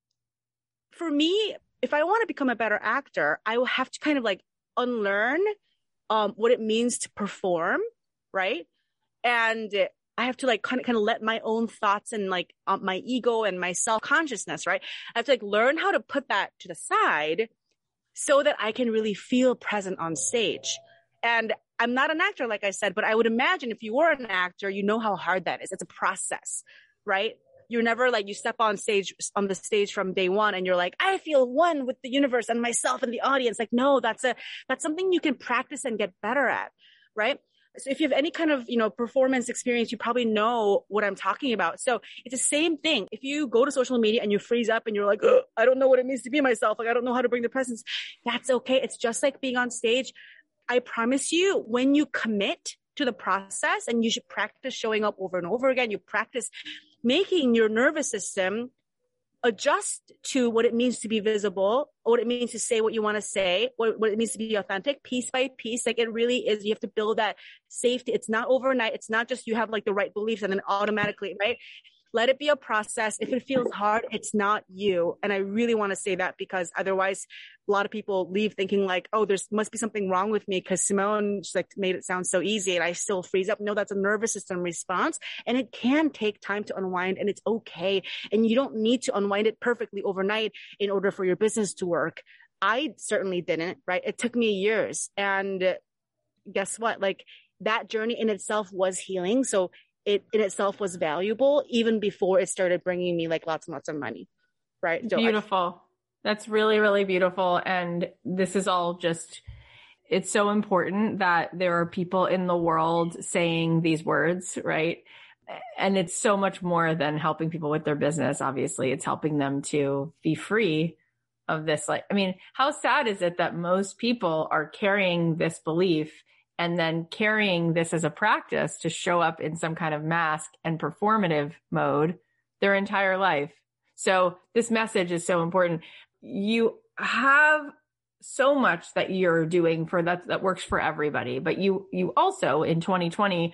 S2: for me, if I want to become a better actor, I will have to kind of like unlearn um, what it means to perform. Right. And I have to like kind of, kind of let my own thoughts and like um, my ego and my self-consciousness, right? I have to like learn how to put that to the side so that I can really feel present on stage. And I'm not an actor, like I said, but I would imagine if you were an actor, you know how hard that is. It's a process, right? You're never like, you step on stage, on the stage from day one and you're like, I feel one with the universe and myself and the audience. Like, no, that's a, that's something you can practice and get better at, right? So if you have any kind of, you know, performance experience, you probably know what I'm talking about. So it's the same thing. If you go to social media and you freeze up and you're like, oh, I don't know what it means to be myself. Like, I don't know how to bring the presence. That's okay. It's just like being on stage. I promise you, when you commit to the process, and you should practice showing up over and over again, you practice making your nervous system adjust to what it means to be visible, what it means to say what you want to say, what, what it means to be authentic, piece by piece. Like it really is, you have to build that safety. It's not overnight. It's not just you have like the right beliefs and then automatically, right? Let it be a process. If it feels hard, it's not you. And I really want to say that because otherwise a lot of people leave thinking like, oh, there's must be something wrong with me because Simone just like made it sound so easy and I still freeze up. No, that's a nervous system response and it can take time to unwind and it's okay. And you don't need to unwind it perfectly overnight in order for your business to work. I certainly didn't, right? It took me years. And guess what? Like that journey in itself was healing. So it in itself was valuable even before it started bringing me like lots and lots of money. Right. So
S3: beautiful. I, That's really, really beautiful. And this is all just, it's so important that there are people in the world saying these words, right? And it's so much more than helping people with their business. Obviously, it's helping them to be free of this. Like, I mean, how sad is it that most people are carrying this belief and then carrying this as a practice to show up in some kind of mask and performative mode their entire life? So this message is so important. You have so much that you're doing for that, that works for everybody. But you, you also in twenty twenty,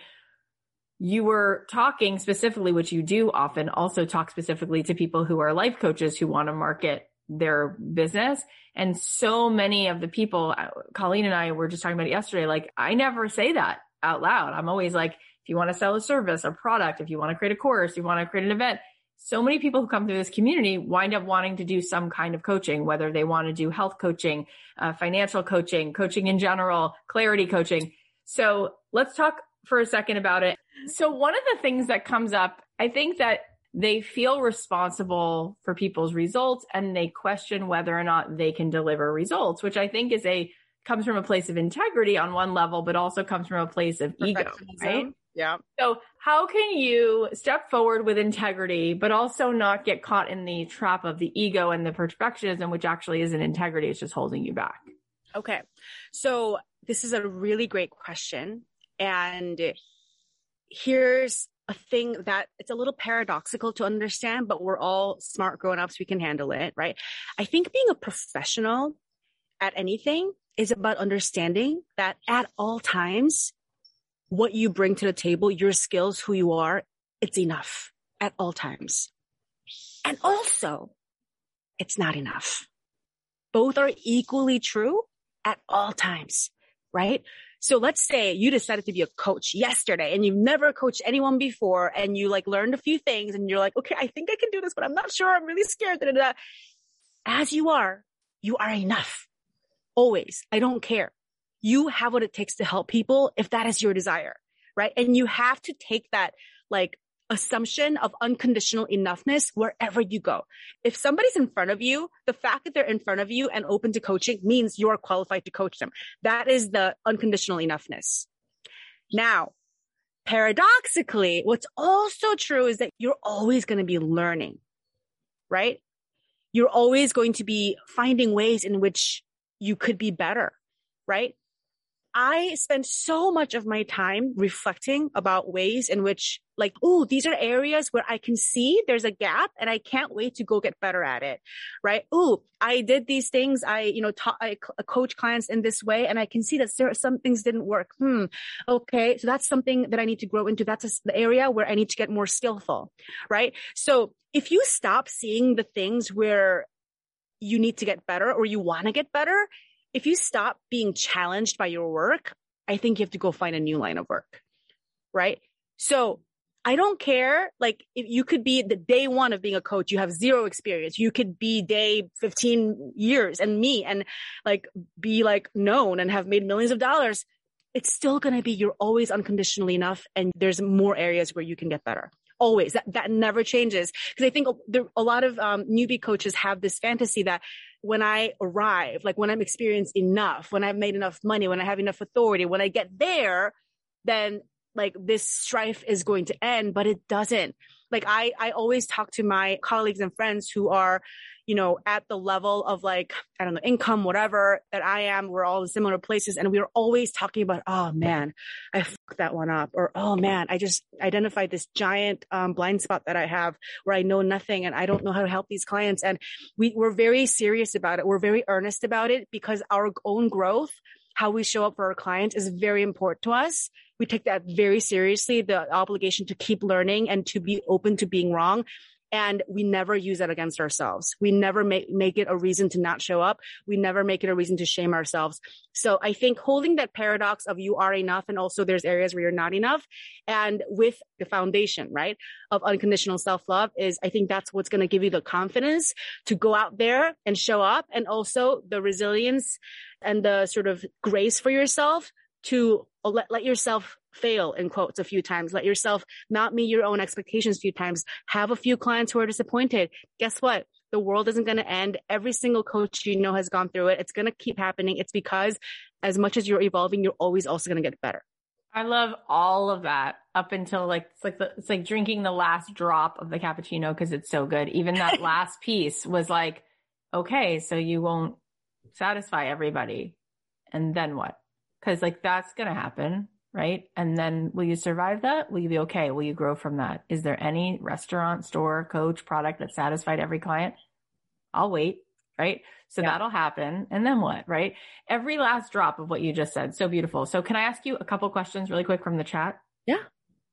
S3: you were talking specifically, which you do often also talk specifically to people who are life coaches who want to market their business. And so many of the people, Colleen and I were just talking about it yesterday. Like I never say that out loud. I'm always like, if you want to sell a service, a product, if you want to create a course, you want to create an event. So many people who come through this community wind up wanting to do some kind of coaching, whether they want to do health coaching, uh, financial coaching, coaching in general, clarity coaching. So let's talk for a second about it. So one of the things that comes up, I think that they feel responsible for people's results and they question whether or not they can deliver results, which I think is a, comes from a place of integrity on one level, but also comes from a place of ego, right?
S2: Yeah.
S3: So how can you step forward with integrity, but also not get caught in the trap of the ego and the perfectionism, which actually isn't integrity. It's just holding you back.
S2: Okay. So this is a really great question. And here's a thing that it's a little paradoxical to understand, but we're all smart grown-ups. We can handle it, right? I think being a professional at anything is about understanding that at all times, what you bring to the table, your skills, who you are, it's enough at all times. And also, it's not enough. Both are equally true at all times, right? So let's say you decided to be a coach yesterday and you've never coached anyone before and you like learned a few things and you're like, okay, I think I can do this, but I'm not sure. I'm really scared. Da, da, da. As you are, you are enough. Always. I don't care. You have what it takes to help people if that is your desire, right? And you have to take that like assumption of unconditional enoughness wherever you go. If somebody's in front of you, the fact that they're in front of you and open to coaching means you are qualified to coach them. That is the unconditional enoughness. Now, paradoxically, what's also true is that you're always going to be learning, right? You're always going to be finding ways in which you could be better, right? I spend so much of my time reflecting about ways in which like, oh, these are areas where I can see there's a gap and I can't wait to go get better at it. Right. Oh, I did these things. I, you know, taught, I coach clients in this way and I can see that there, some things didn't work. Hmm. Okay. So that's something that I need to grow into. That's a, the area where I need to get more skillful. Right. So if you stop seeing the things where you need to get better or you want to get better, if you stop being challenged by your work, I think you have to go find a new line of work, right? So I don't care. Like if you could be the day one of being a coach, you have zero experience. You could be day fifteen years and me and like be like known and have made millions of dollars. It's still going to be, you're always unconditionally enough. And there's more areas where you can get better. Always. That, that never changes. Because I think there, a lot of um, newbie coaches have this fantasy that when I arrive, like when I'm experienced enough, when I've made enough money, when I have enough authority, when I get there, then like this strife is going to end, but it doesn't. Like I, I always talk to my colleagues and friends who are, you know, at the level of like, I don't know, income, whatever that I am. We're all in similar places. And we're always talking about, oh man, I fucked that one up. Or, oh man, I just identified this giant um, blind spot that I have where I know nothing and I don't know how to help these clients. And we, we're very serious about it. We're very earnest about it because our own growth, how we show up for our clients is very important to us. We take that very seriously, the obligation to keep learning and to be open to being wrong. And we never use that against ourselves. We never make, make it a reason to not show up. We never make it a reason to shame ourselves. So I think holding that paradox of you are enough and also there's areas where you're not enough. And with the foundation, right, of unconditional self-love is, I think that's what's going to give you the confidence to go out there and show up. And also the resilience and the sort of grace for yourself to let, let yourself fail in quotes a few times, let yourself not meet your own expectations a few times, have a few clients who are disappointed. Guess what? The world isn't going to end. Every single coach you know has gone through it. It's going to keep happening. It's because as much as you're evolving, you're always also going to get better.
S3: I love all of that up until like, it's like, the, it's like drinking the last drop of the cappuccino because it's so good. Even that last piece was like, okay, so you won't satisfy everybody. And then what? Because like that's going to happen, right? And then will you survive that? Will you be okay? Will you grow from that? Is there any restaurant, store, coach, product that satisfied every client? I'll wait, right? So yeah. That'll happen. And then what, right? Every last drop of what you just said. So beautiful. So can I ask you a couple questions really quick from the chat?
S2: Yeah.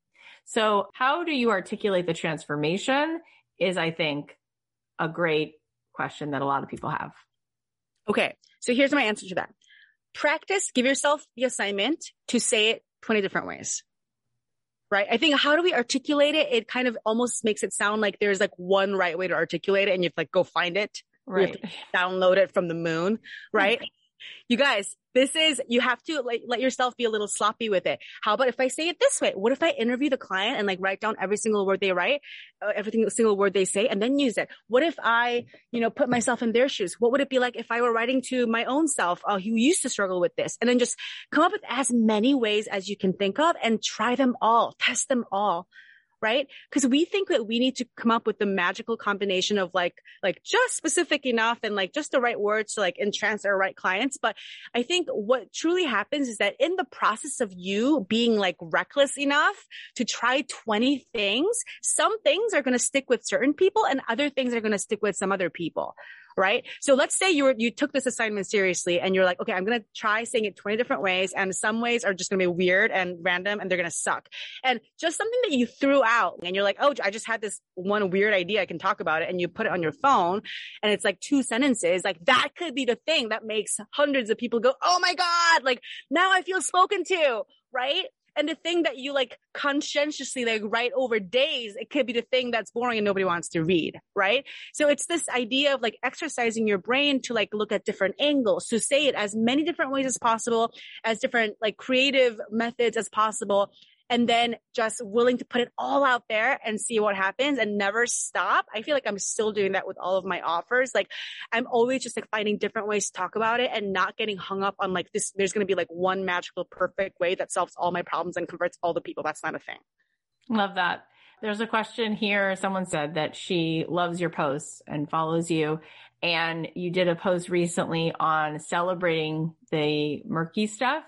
S3: So how do you articulate the transformation is, I think, a great question that a lot of people have.
S2: Okay. So here's my answer to that. Practice, give yourself the assignment to say it twenty different ways, right? I think how do we articulate it? It kind of almost makes it sound like there's like one right way to articulate it and you have to like go find it.
S3: Right.
S2: You have to download it from the moon, right? You guys, this is, you have to like, let yourself be a little sloppy with it. How about if I say it this way? What if I interview the client and like write down every single word they write, uh, every single word they say, and then use it? What if I, you know, put myself in their shoes? What would it be like if I were writing to my own self, uh, who used to struggle with this? And then just come up with as many ways as you can think of and try them all, test them all. Right? Because we think that we need to come up with the magical combination of like, like just specific enough and like just the right words to like entrance our right clients. But I think what truly happens is that in the process of you being like reckless enough to try twenty things, some things are going to stick with certain people and other things are going to stick with some other people. Right? So let's say you were, you took this assignment seriously and you're like, okay, I'm going to try saying it twenty different ways. And some ways are just going to be weird and random and they're going to suck. And just something that you threw out and you're like, oh, I just had this one weird idea. I can talk about it. And you put it on your phone and it's like two sentences. Like that could be the thing that makes hundreds of people go, oh my God, like now I feel spoken to. Right? And the thing that you like conscientiously like write over days, it could be the thing that's boring and nobody wants to read, right? So it's this idea of like exercising your brain to like look at different angles, to say it as many different ways as possible, as different like creative methods as possible. And then just willing to put it all out there and see what happens and never stop. I feel like I'm still doing that with all of my offers. Like I'm always just like finding different ways to talk about it and not getting hung up on like this. There's going to be like one magical, perfect way that solves all my problems and converts all the people. That's not a thing.
S3: Love that. There's a question here. Someone said that she loves your posts and follows you. And you did a post recently on celebrating the murky stuff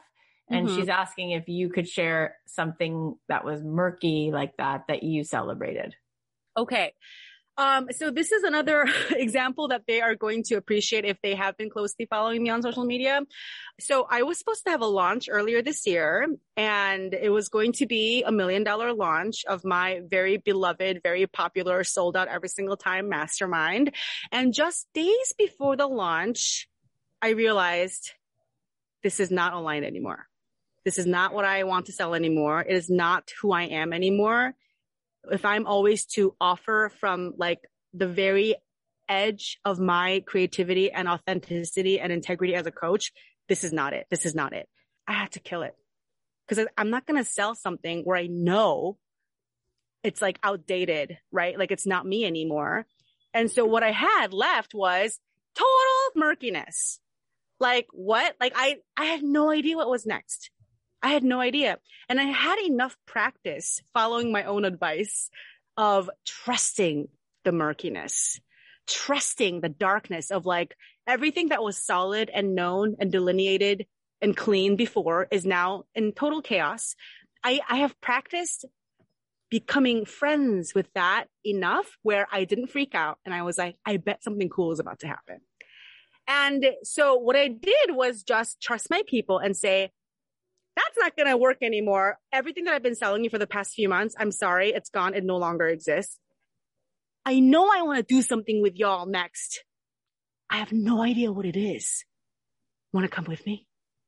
S3: And
S2: Mhm.
S3: she's asking if you could share something that was murky like that, that you celebrated.
S2: Okay. Um, so this is another example that they are going to appreciate if they have been closely following me on social media. So I was supposed to have a launch earlier this year, and it was going to be a million dollar launch of my very beloved, very popular, sold out every single time mastermind. And just days before the launch, I realized this is not online anymore. This is not what I want to sell anymore. It is not who I am anymore. If I'm always to offer from like the very edge of my creativity and authenticity and integrity as a coach, this is not it. This is not it. I had to kill it because I'm not going to sell something where I know it's like outdated, right? Like it's not me anymore. And so what I had left was total murkiness. Like what? Like I, I had no idea what was next. I had no idea. And I had enough practice following my own advice of trusting the murkiness, trusting the darkness of like everything that was solid and known and delineated and clean before is now in total chaos. I, I have practiced becoming friends with that enough where I didn't freak out. And I was like, I bet something cool is about to happen. And so what I did was just trust my people and say, that's not going to work anymore. Everything that I've been selling you for the past few months, I'm sorry, it's gone. It no longer exists. I know I want to do something with y'all next. I have no idea what it is. Want to come with me?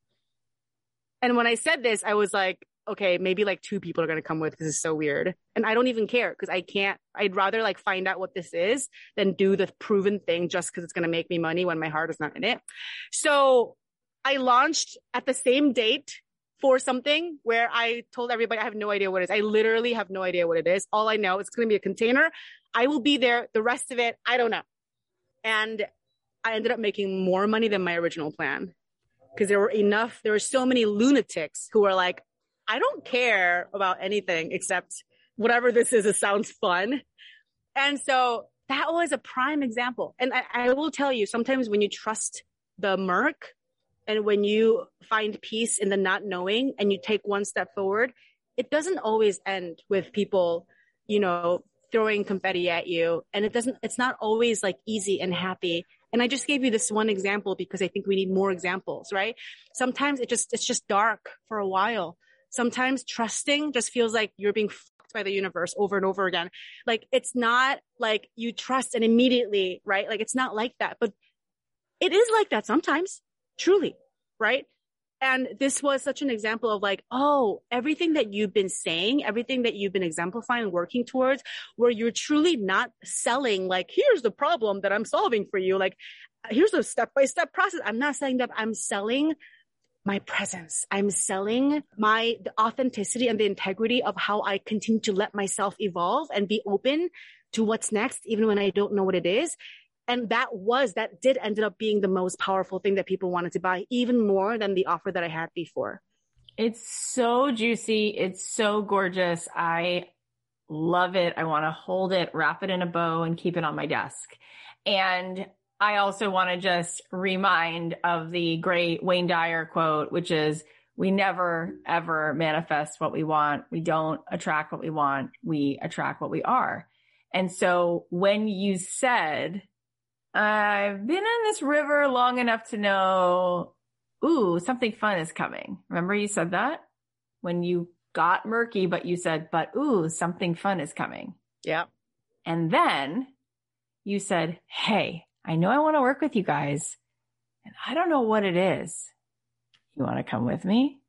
S2: And when I said this, I was like, okay, maybe like two people are going to come with. This is so weird. And I don't even care because I can't, I'd rather like find out what this is than do the proven thing just because it's going to make me money when my heart is not in it. So I launched at the same date for something where I told everybody I have no idea what it is. I literally have no idea what it is. All I know is it's going to be a container. I will be there. The rest of it, I don't know. And I ended up making more money than my original plan because there were enough, there were so many lunatics who were like, I don't care about anything except whatever this is, it sounds fun. And so that was a prime example. And I, I will tell you, sometimes when you trust the murk, and when you find peace in the not knowing and you take one step forward, it doesn't always end with people, you know, throwing confetti at you. And it doesn't, it's not always like easy and happy. And I just gave you this one example because I think we need more examples, right? Sometimes it just, it's just dark for a while. Sometimes trusting just feels like you're being fucked by the universe over and over again. Like it's not like you trust and immediately, right? Like it's not like that, but it is like that sometimes. Truly, right? And this was such an example of like, oh, everything that you've been saying, everything that you've been exemplifying, working towards, where you're truly not selling like, here's the problem that I'm solving for you. Like, here's a step-by-step process. I'm not selling that. I'm selling my presence. I'm selling my the authenticity and the integrity of how I continue to let myself evolve and be open to what's next, even when I don't know what it is. And that was, that did ended up being the most powerful thing that people wanted to buy, even more than the offer that I had before.
S3: It's so juicy. It's so gorgeous. I love it. I want to hold it, wrap it in a bow and keep it on my desk. And I also want to just remind of the great Wayne Dyer quote, which is, we never, ever manifest what we want. We don't attract what we want. We attract what we are. And so when you said, I've been in this river long enough to know, ooh, something fun is coming. Remember you said that when you got murky, but you said, but ooh, something fun is coming.
S2: Yeah.
S3: And then you said, hey, I know I want to work with you guys and I don't know what it is. You want to come with me?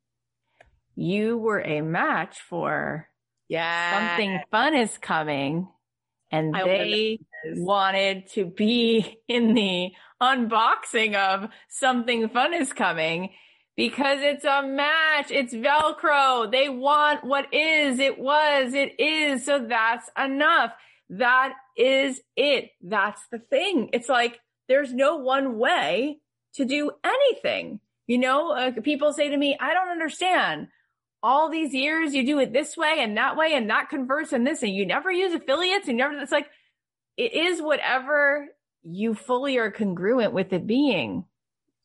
S3: You were a match for
S2: yeah.
S3: something fun is coming. And
S2: I
S3: they wanted to be in the unboxing of something fun is coming because it's a match. It's Velcro. They want what is, it was, it is. So that's enough. That is it. That's the thing. It's like, there's no one way to do anything. You know, uh, people say to me, I don't understand. All these years you do it this way and that way and that converts and this, and you never use affiliates and never, it's like, it is whatever you fully are congruent with it being.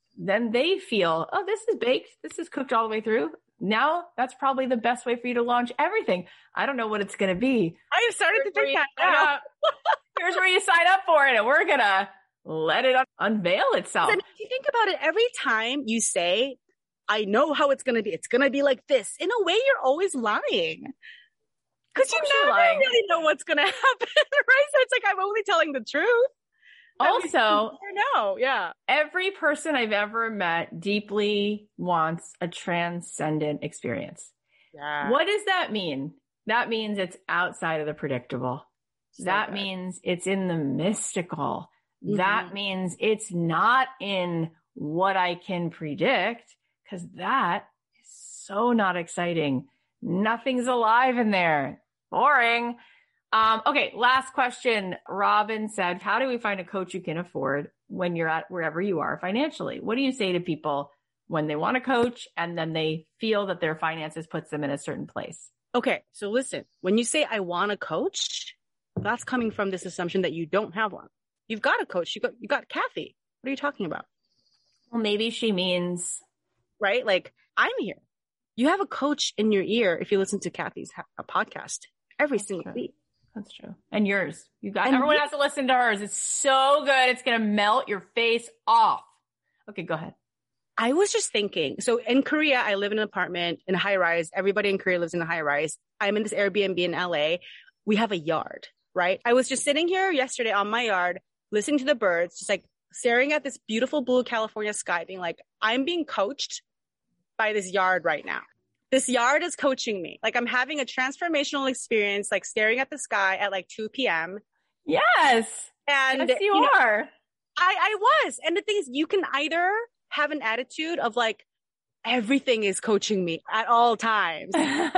S3: then they feel, oh, this is baked. This is cooked all the way through. Now that's probably the best way for you to launch everything. I don't know what it's going to be.
S2: I started
S3: Here's
S2: to think that.
S3: Up, here's where you sign up for it, and we're going to let it un- unveil itself.
S2: And if you think about it, every time you say, I know how it's going to be, it's going to be like this, in a way, you're always lying. Because you never lying. really know what's going to happen, right? So it's like, I'm only telling the truth.
S3: Also,
S2: I know, yeah.
S3: Every person I've ever met deeply wants a transcendent experience.
S2: Yeah.
S3: What does that mean? That means it's outside of the predictable. So that good. means it's in the mystical. Mm-hmm. That means it's not in what I can predict, because that is so not exciting. Nothing's alive in there. Boring. Um, okay, last question. Robin said, how do we find a coach you can afford when you're at wherever you are financially? What do you say to people when they want a coach and then they feel that their finances puts them in a certain place?
S2: Okay, so listen, when you say I want a coach, that's coming from this assumption that you don't have one. You've got a coach. You got you got Kathy. What are you talking about?
S3: Well, maybe she means,
S2: right? Like, I'm here. You have a coach in your ear if you listen to Kathy's ha- podcast every
S3: that's
S2: single
S3: true.
S2: week.
S3: That's true. And yours. You got
S2: and
S3: everyone
S2: you-
S3: has to listen to hers. It's so good. It's going to melt your face off. Okay, go ahead.
S2: I was just thinking, so in Korea, I live in an apartment in a high rise. Everybody in Korea lives in a high rise. I'm in this Airbnb in L A. We have a yard, right? I was just sitting here yesterday on my yard, listening to the birds, just like staring at this beautiful blue California sky, being like, I'm being coached by this yard right now. This yard is coaching me. Like, I'm having a transformational experience, like staring at the sky at like two p.m.
S3: Yes.
S2: And
S3: yes, you,
S2: you know,
S3: are.
S2: I, I was. And the thing is, you can either have an attitude of like, everything is coaching me at all times. And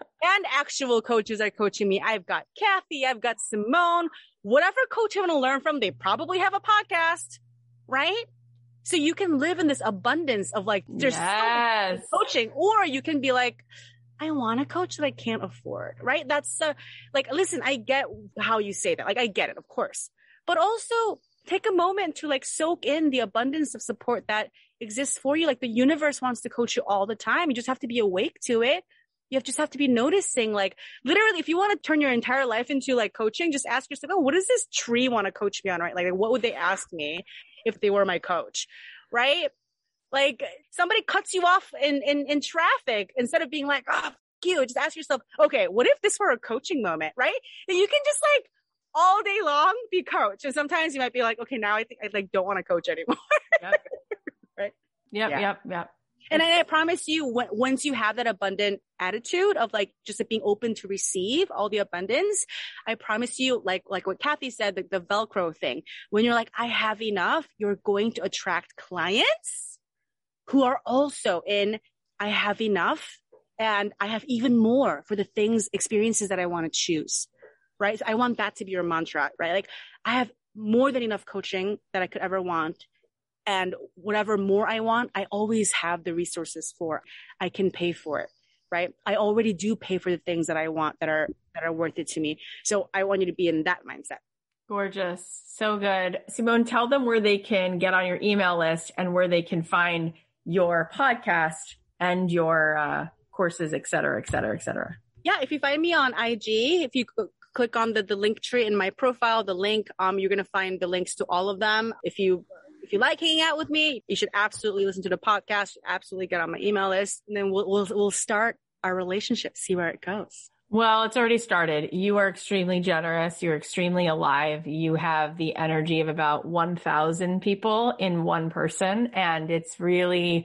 S2: actual coaches are coaching me. I've got Kathy, I've got Simone, whatever coach I want to learn from, they probably have a podcast, right? So you can live in this abundance of like, there's
S3: yes.
S2: so much coaching, or you can be like, I want a coach that I can't afford, right? That's uh, like, listen, I get how you say that. Like, I get it, of course, but also take a moment to like soak in the abundance of support that exists for you. Like, the universe wants to coach you all the time. You just have to be awake to it. You have, just have to be noticing, like, literally, if you want to turn your entire life into like coaching, just ask yourself, oh, what does this tree want to coach me on, right? Like, what would they ask me if they were my coach, right? Like, somebody cuts you off in, in, in traffic, instead of being like, oh, f- you, just ask yourself, okay, what if this were a coaching moment, right? And you can just like all day long be coached. And sometimes you might be like, okay, now I think I like don't want to coach anymore.
S3: Yep.
S2: Right?
S3: Yep.
S2: Yeah.
S3: Yep. Yep.
S2: And I, I promise you, when, once you have that abundant attitude of like just like being open to receive all the abundance, I promise you, like, like what Kathy said, the, the Velcro thing, when you're like, I have enough, you're going to attract clients who are also in, I have enough and I have even more for the things, experiences that I want to choose, right? So I want that to be your mantra, right? Like, I have more than enough coaching that I could ever want. And whatever more I want, I always have the resources for. I can pay for it, right? I already do pay for the things that I want that are that are worth it to me. So I want you to be in that mindset.
S3: Gorgeous. So good. Simone, tell them where they can get on your email list and where they can find your podcast and your uh, courses, et cetera, et cetera, et cetera.
S2: Yeah, if you find me on I G, if you c- click on the, the link tree in my profile, the link, um, you're going to find the links to all of them. If you If you like hanging out with me, you should absolutely listen to the podcast, absolutely get on my email list, and then we'll, we'll, we'll start our relationship, see where it goes.
S3: Well, it's already started. You are extremely generous. You're extremely alive. You have the energy of about one thousand people in one person. And it's really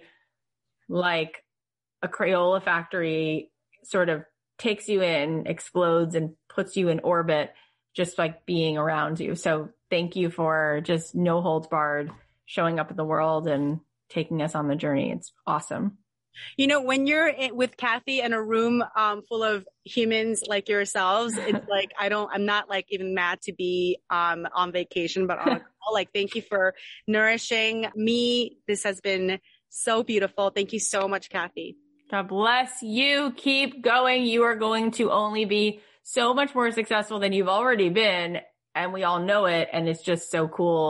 S3: like a Crayola factory, sort of takes you in, explodes, and puts you in orbit, just like being around you. So thank you for just no holds barred showing up in the world and taking us on the journey. It's awesome.
S2: You know, when you're in, with Kathy in a room um, full of humans like yourselves, it's like, I don't, I'm not like even mad to be um, on vacation, but on a call. Like, thank you for nourishing me. This has been so beautiful. Thank you so much, Kathy.
S3: God bless you. Keep going. You are going to only be so much more successful than you've already been. And we all know it. And it's just so cool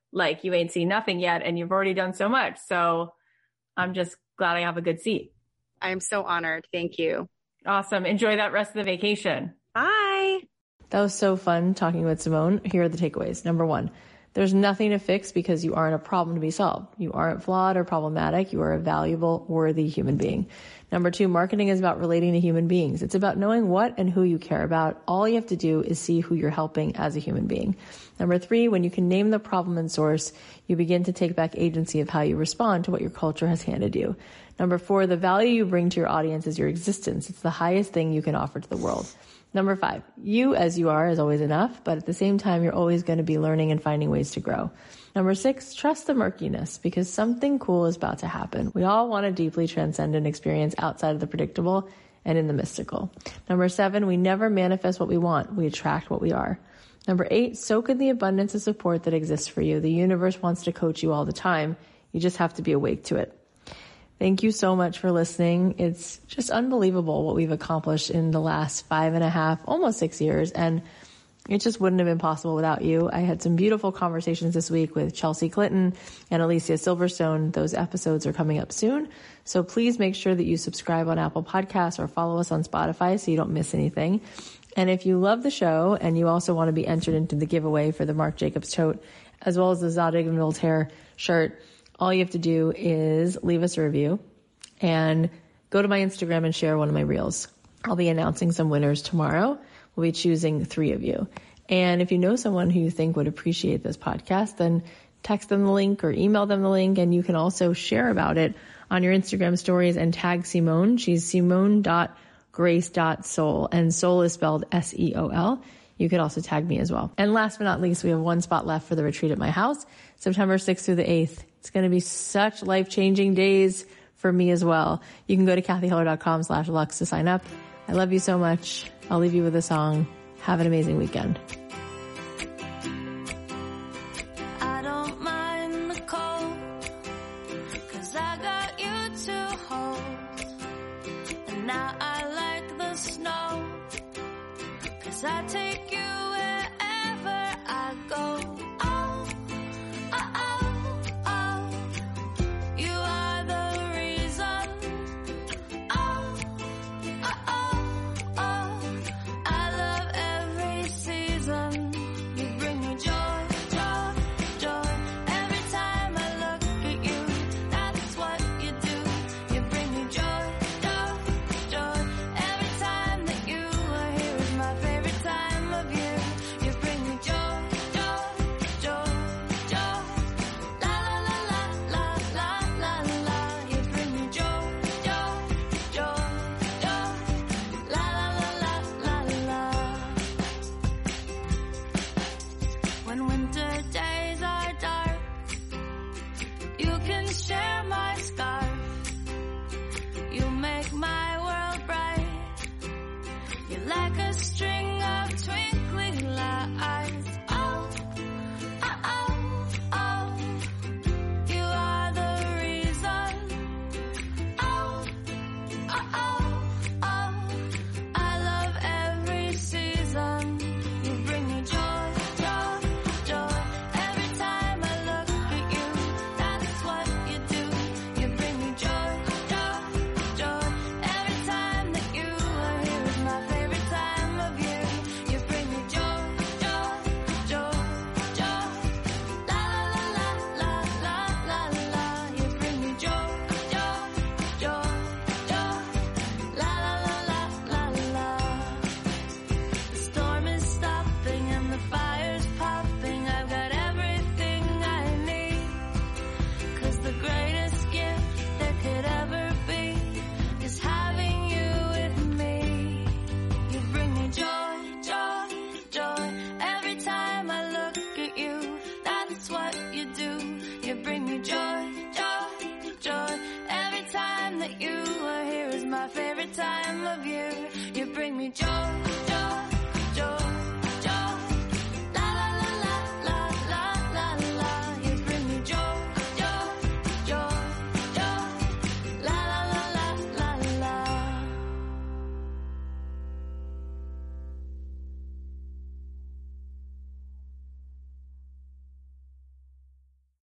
S3: like you ain't seen nothing yet and you've already done so much. So I'm just glad I have a good seat.
S2: I'm so honored. Thank you.
S3: Awesome. Enjoy that rest of the vacation.
S2: Bye.
S1: That was so fun talking with Simone. Here are the takeaways. Number one, there's nothing to fix because you aren't a problem to be solved. You aren't flawed or problematic. You are a valuable, worthy human being. Number two, marketing is about relating to human beings. It's about knowing what and who you care about. All you have to do is see who you're helping as a human being. Number three, when you can name the problem and source, you begin to take back agency of how you respond to what your culture has handed you. Number four, the value you bring to your audience is your existence. It's the highest thing you can offer to the world. Number five, you as you are is always enough, but at the same time, you're always going to be learning and finding ways to grow. Number six, trust the murkiness because something cool is about to happen. We all want a deeply transcendent experience outside of the predictable and in the mystical. Number seven, we never manifest what we want. We attract what we are. Number eight, soak in the abundance of support that exists for you. The universe wants to coach you all the time. You just have to be awake to it. Thank you so much for listening. It's just unbelievable what we've accomplished in the last five and a half, almost six years. And it just wouldn't have been possible without you. I had some beautiful conversations this week with Chelsea Clinton and Alicia Silverstone. Those episodes are coming up soon. So please make sure that you subscribe on Apple Podcasts or follow us on Spotify so you don't miss anything. And if you love the show and you also want to be entered into the giveaway for the Marc Jacobs tote, as well as the Zadig and Voltaire shirt, all you have to do is leave us a review and go to my Instagram and share one of my reels. I'll be announcing some winners tomorrow. We'll be choosing three of you. And if you know someone who you think would appreciate this podcast, then text them the link or email them the link. And you can also share about it on your Instagram stories and tag Simone. She's simone dot grace dot soul, and soul is spelled S E O L. You could also tag me as well. And last but not least, we have one spot left for the retreat at my house, September sixth through the eighth. It's going to be such life-changing days for me as well. You can go to kathy heller dot com slash lux to sign up. I love you so much. I'll leave you with a song. Have an amazing weekend.
S4: I don't mind the cold, 'cause I got you to hold. And now I like the snow, 'cause I take you wherever I go. Oh, oh, oh, oh, you are the reason. Oh, oh, oh, oh, I love every season. You bring me joy, joy, joy. Every time I look at you, that's what you do. You bring me joy, joy, joy. Every time that you are here is my favorite time of year. You bring me joy, joy, joy, joy. La la la la la la la la. You bring me joy, joy, joy, joy. La la la la la la. When winter days are dark, you can share my scarf. You make my world bright. You're like a string of twinkling lights. Oh, oh, oh, oh, you are the reason. Oh, oh, oh, oh, I love every season. You bring me joy, joy, joy. Every time I look at you, that's what you do. You bring me joy, joy, joy. Every time that you are here is my favorite time of year. You bring me joy, joy, joy, joy. La la la la la la la la. You bring me joy, joy, joy, joy. La la la la la la. The storm is stopping and the fire's popping. I've got everything I need. 'Cause the greatest gift there could ever be is having you with me. You bring me joy, joy, joy. Every time I look at you, that's what you do. You bring me joy, joy, joy. Every time that you are here is my favorite time of year. You bring me joy.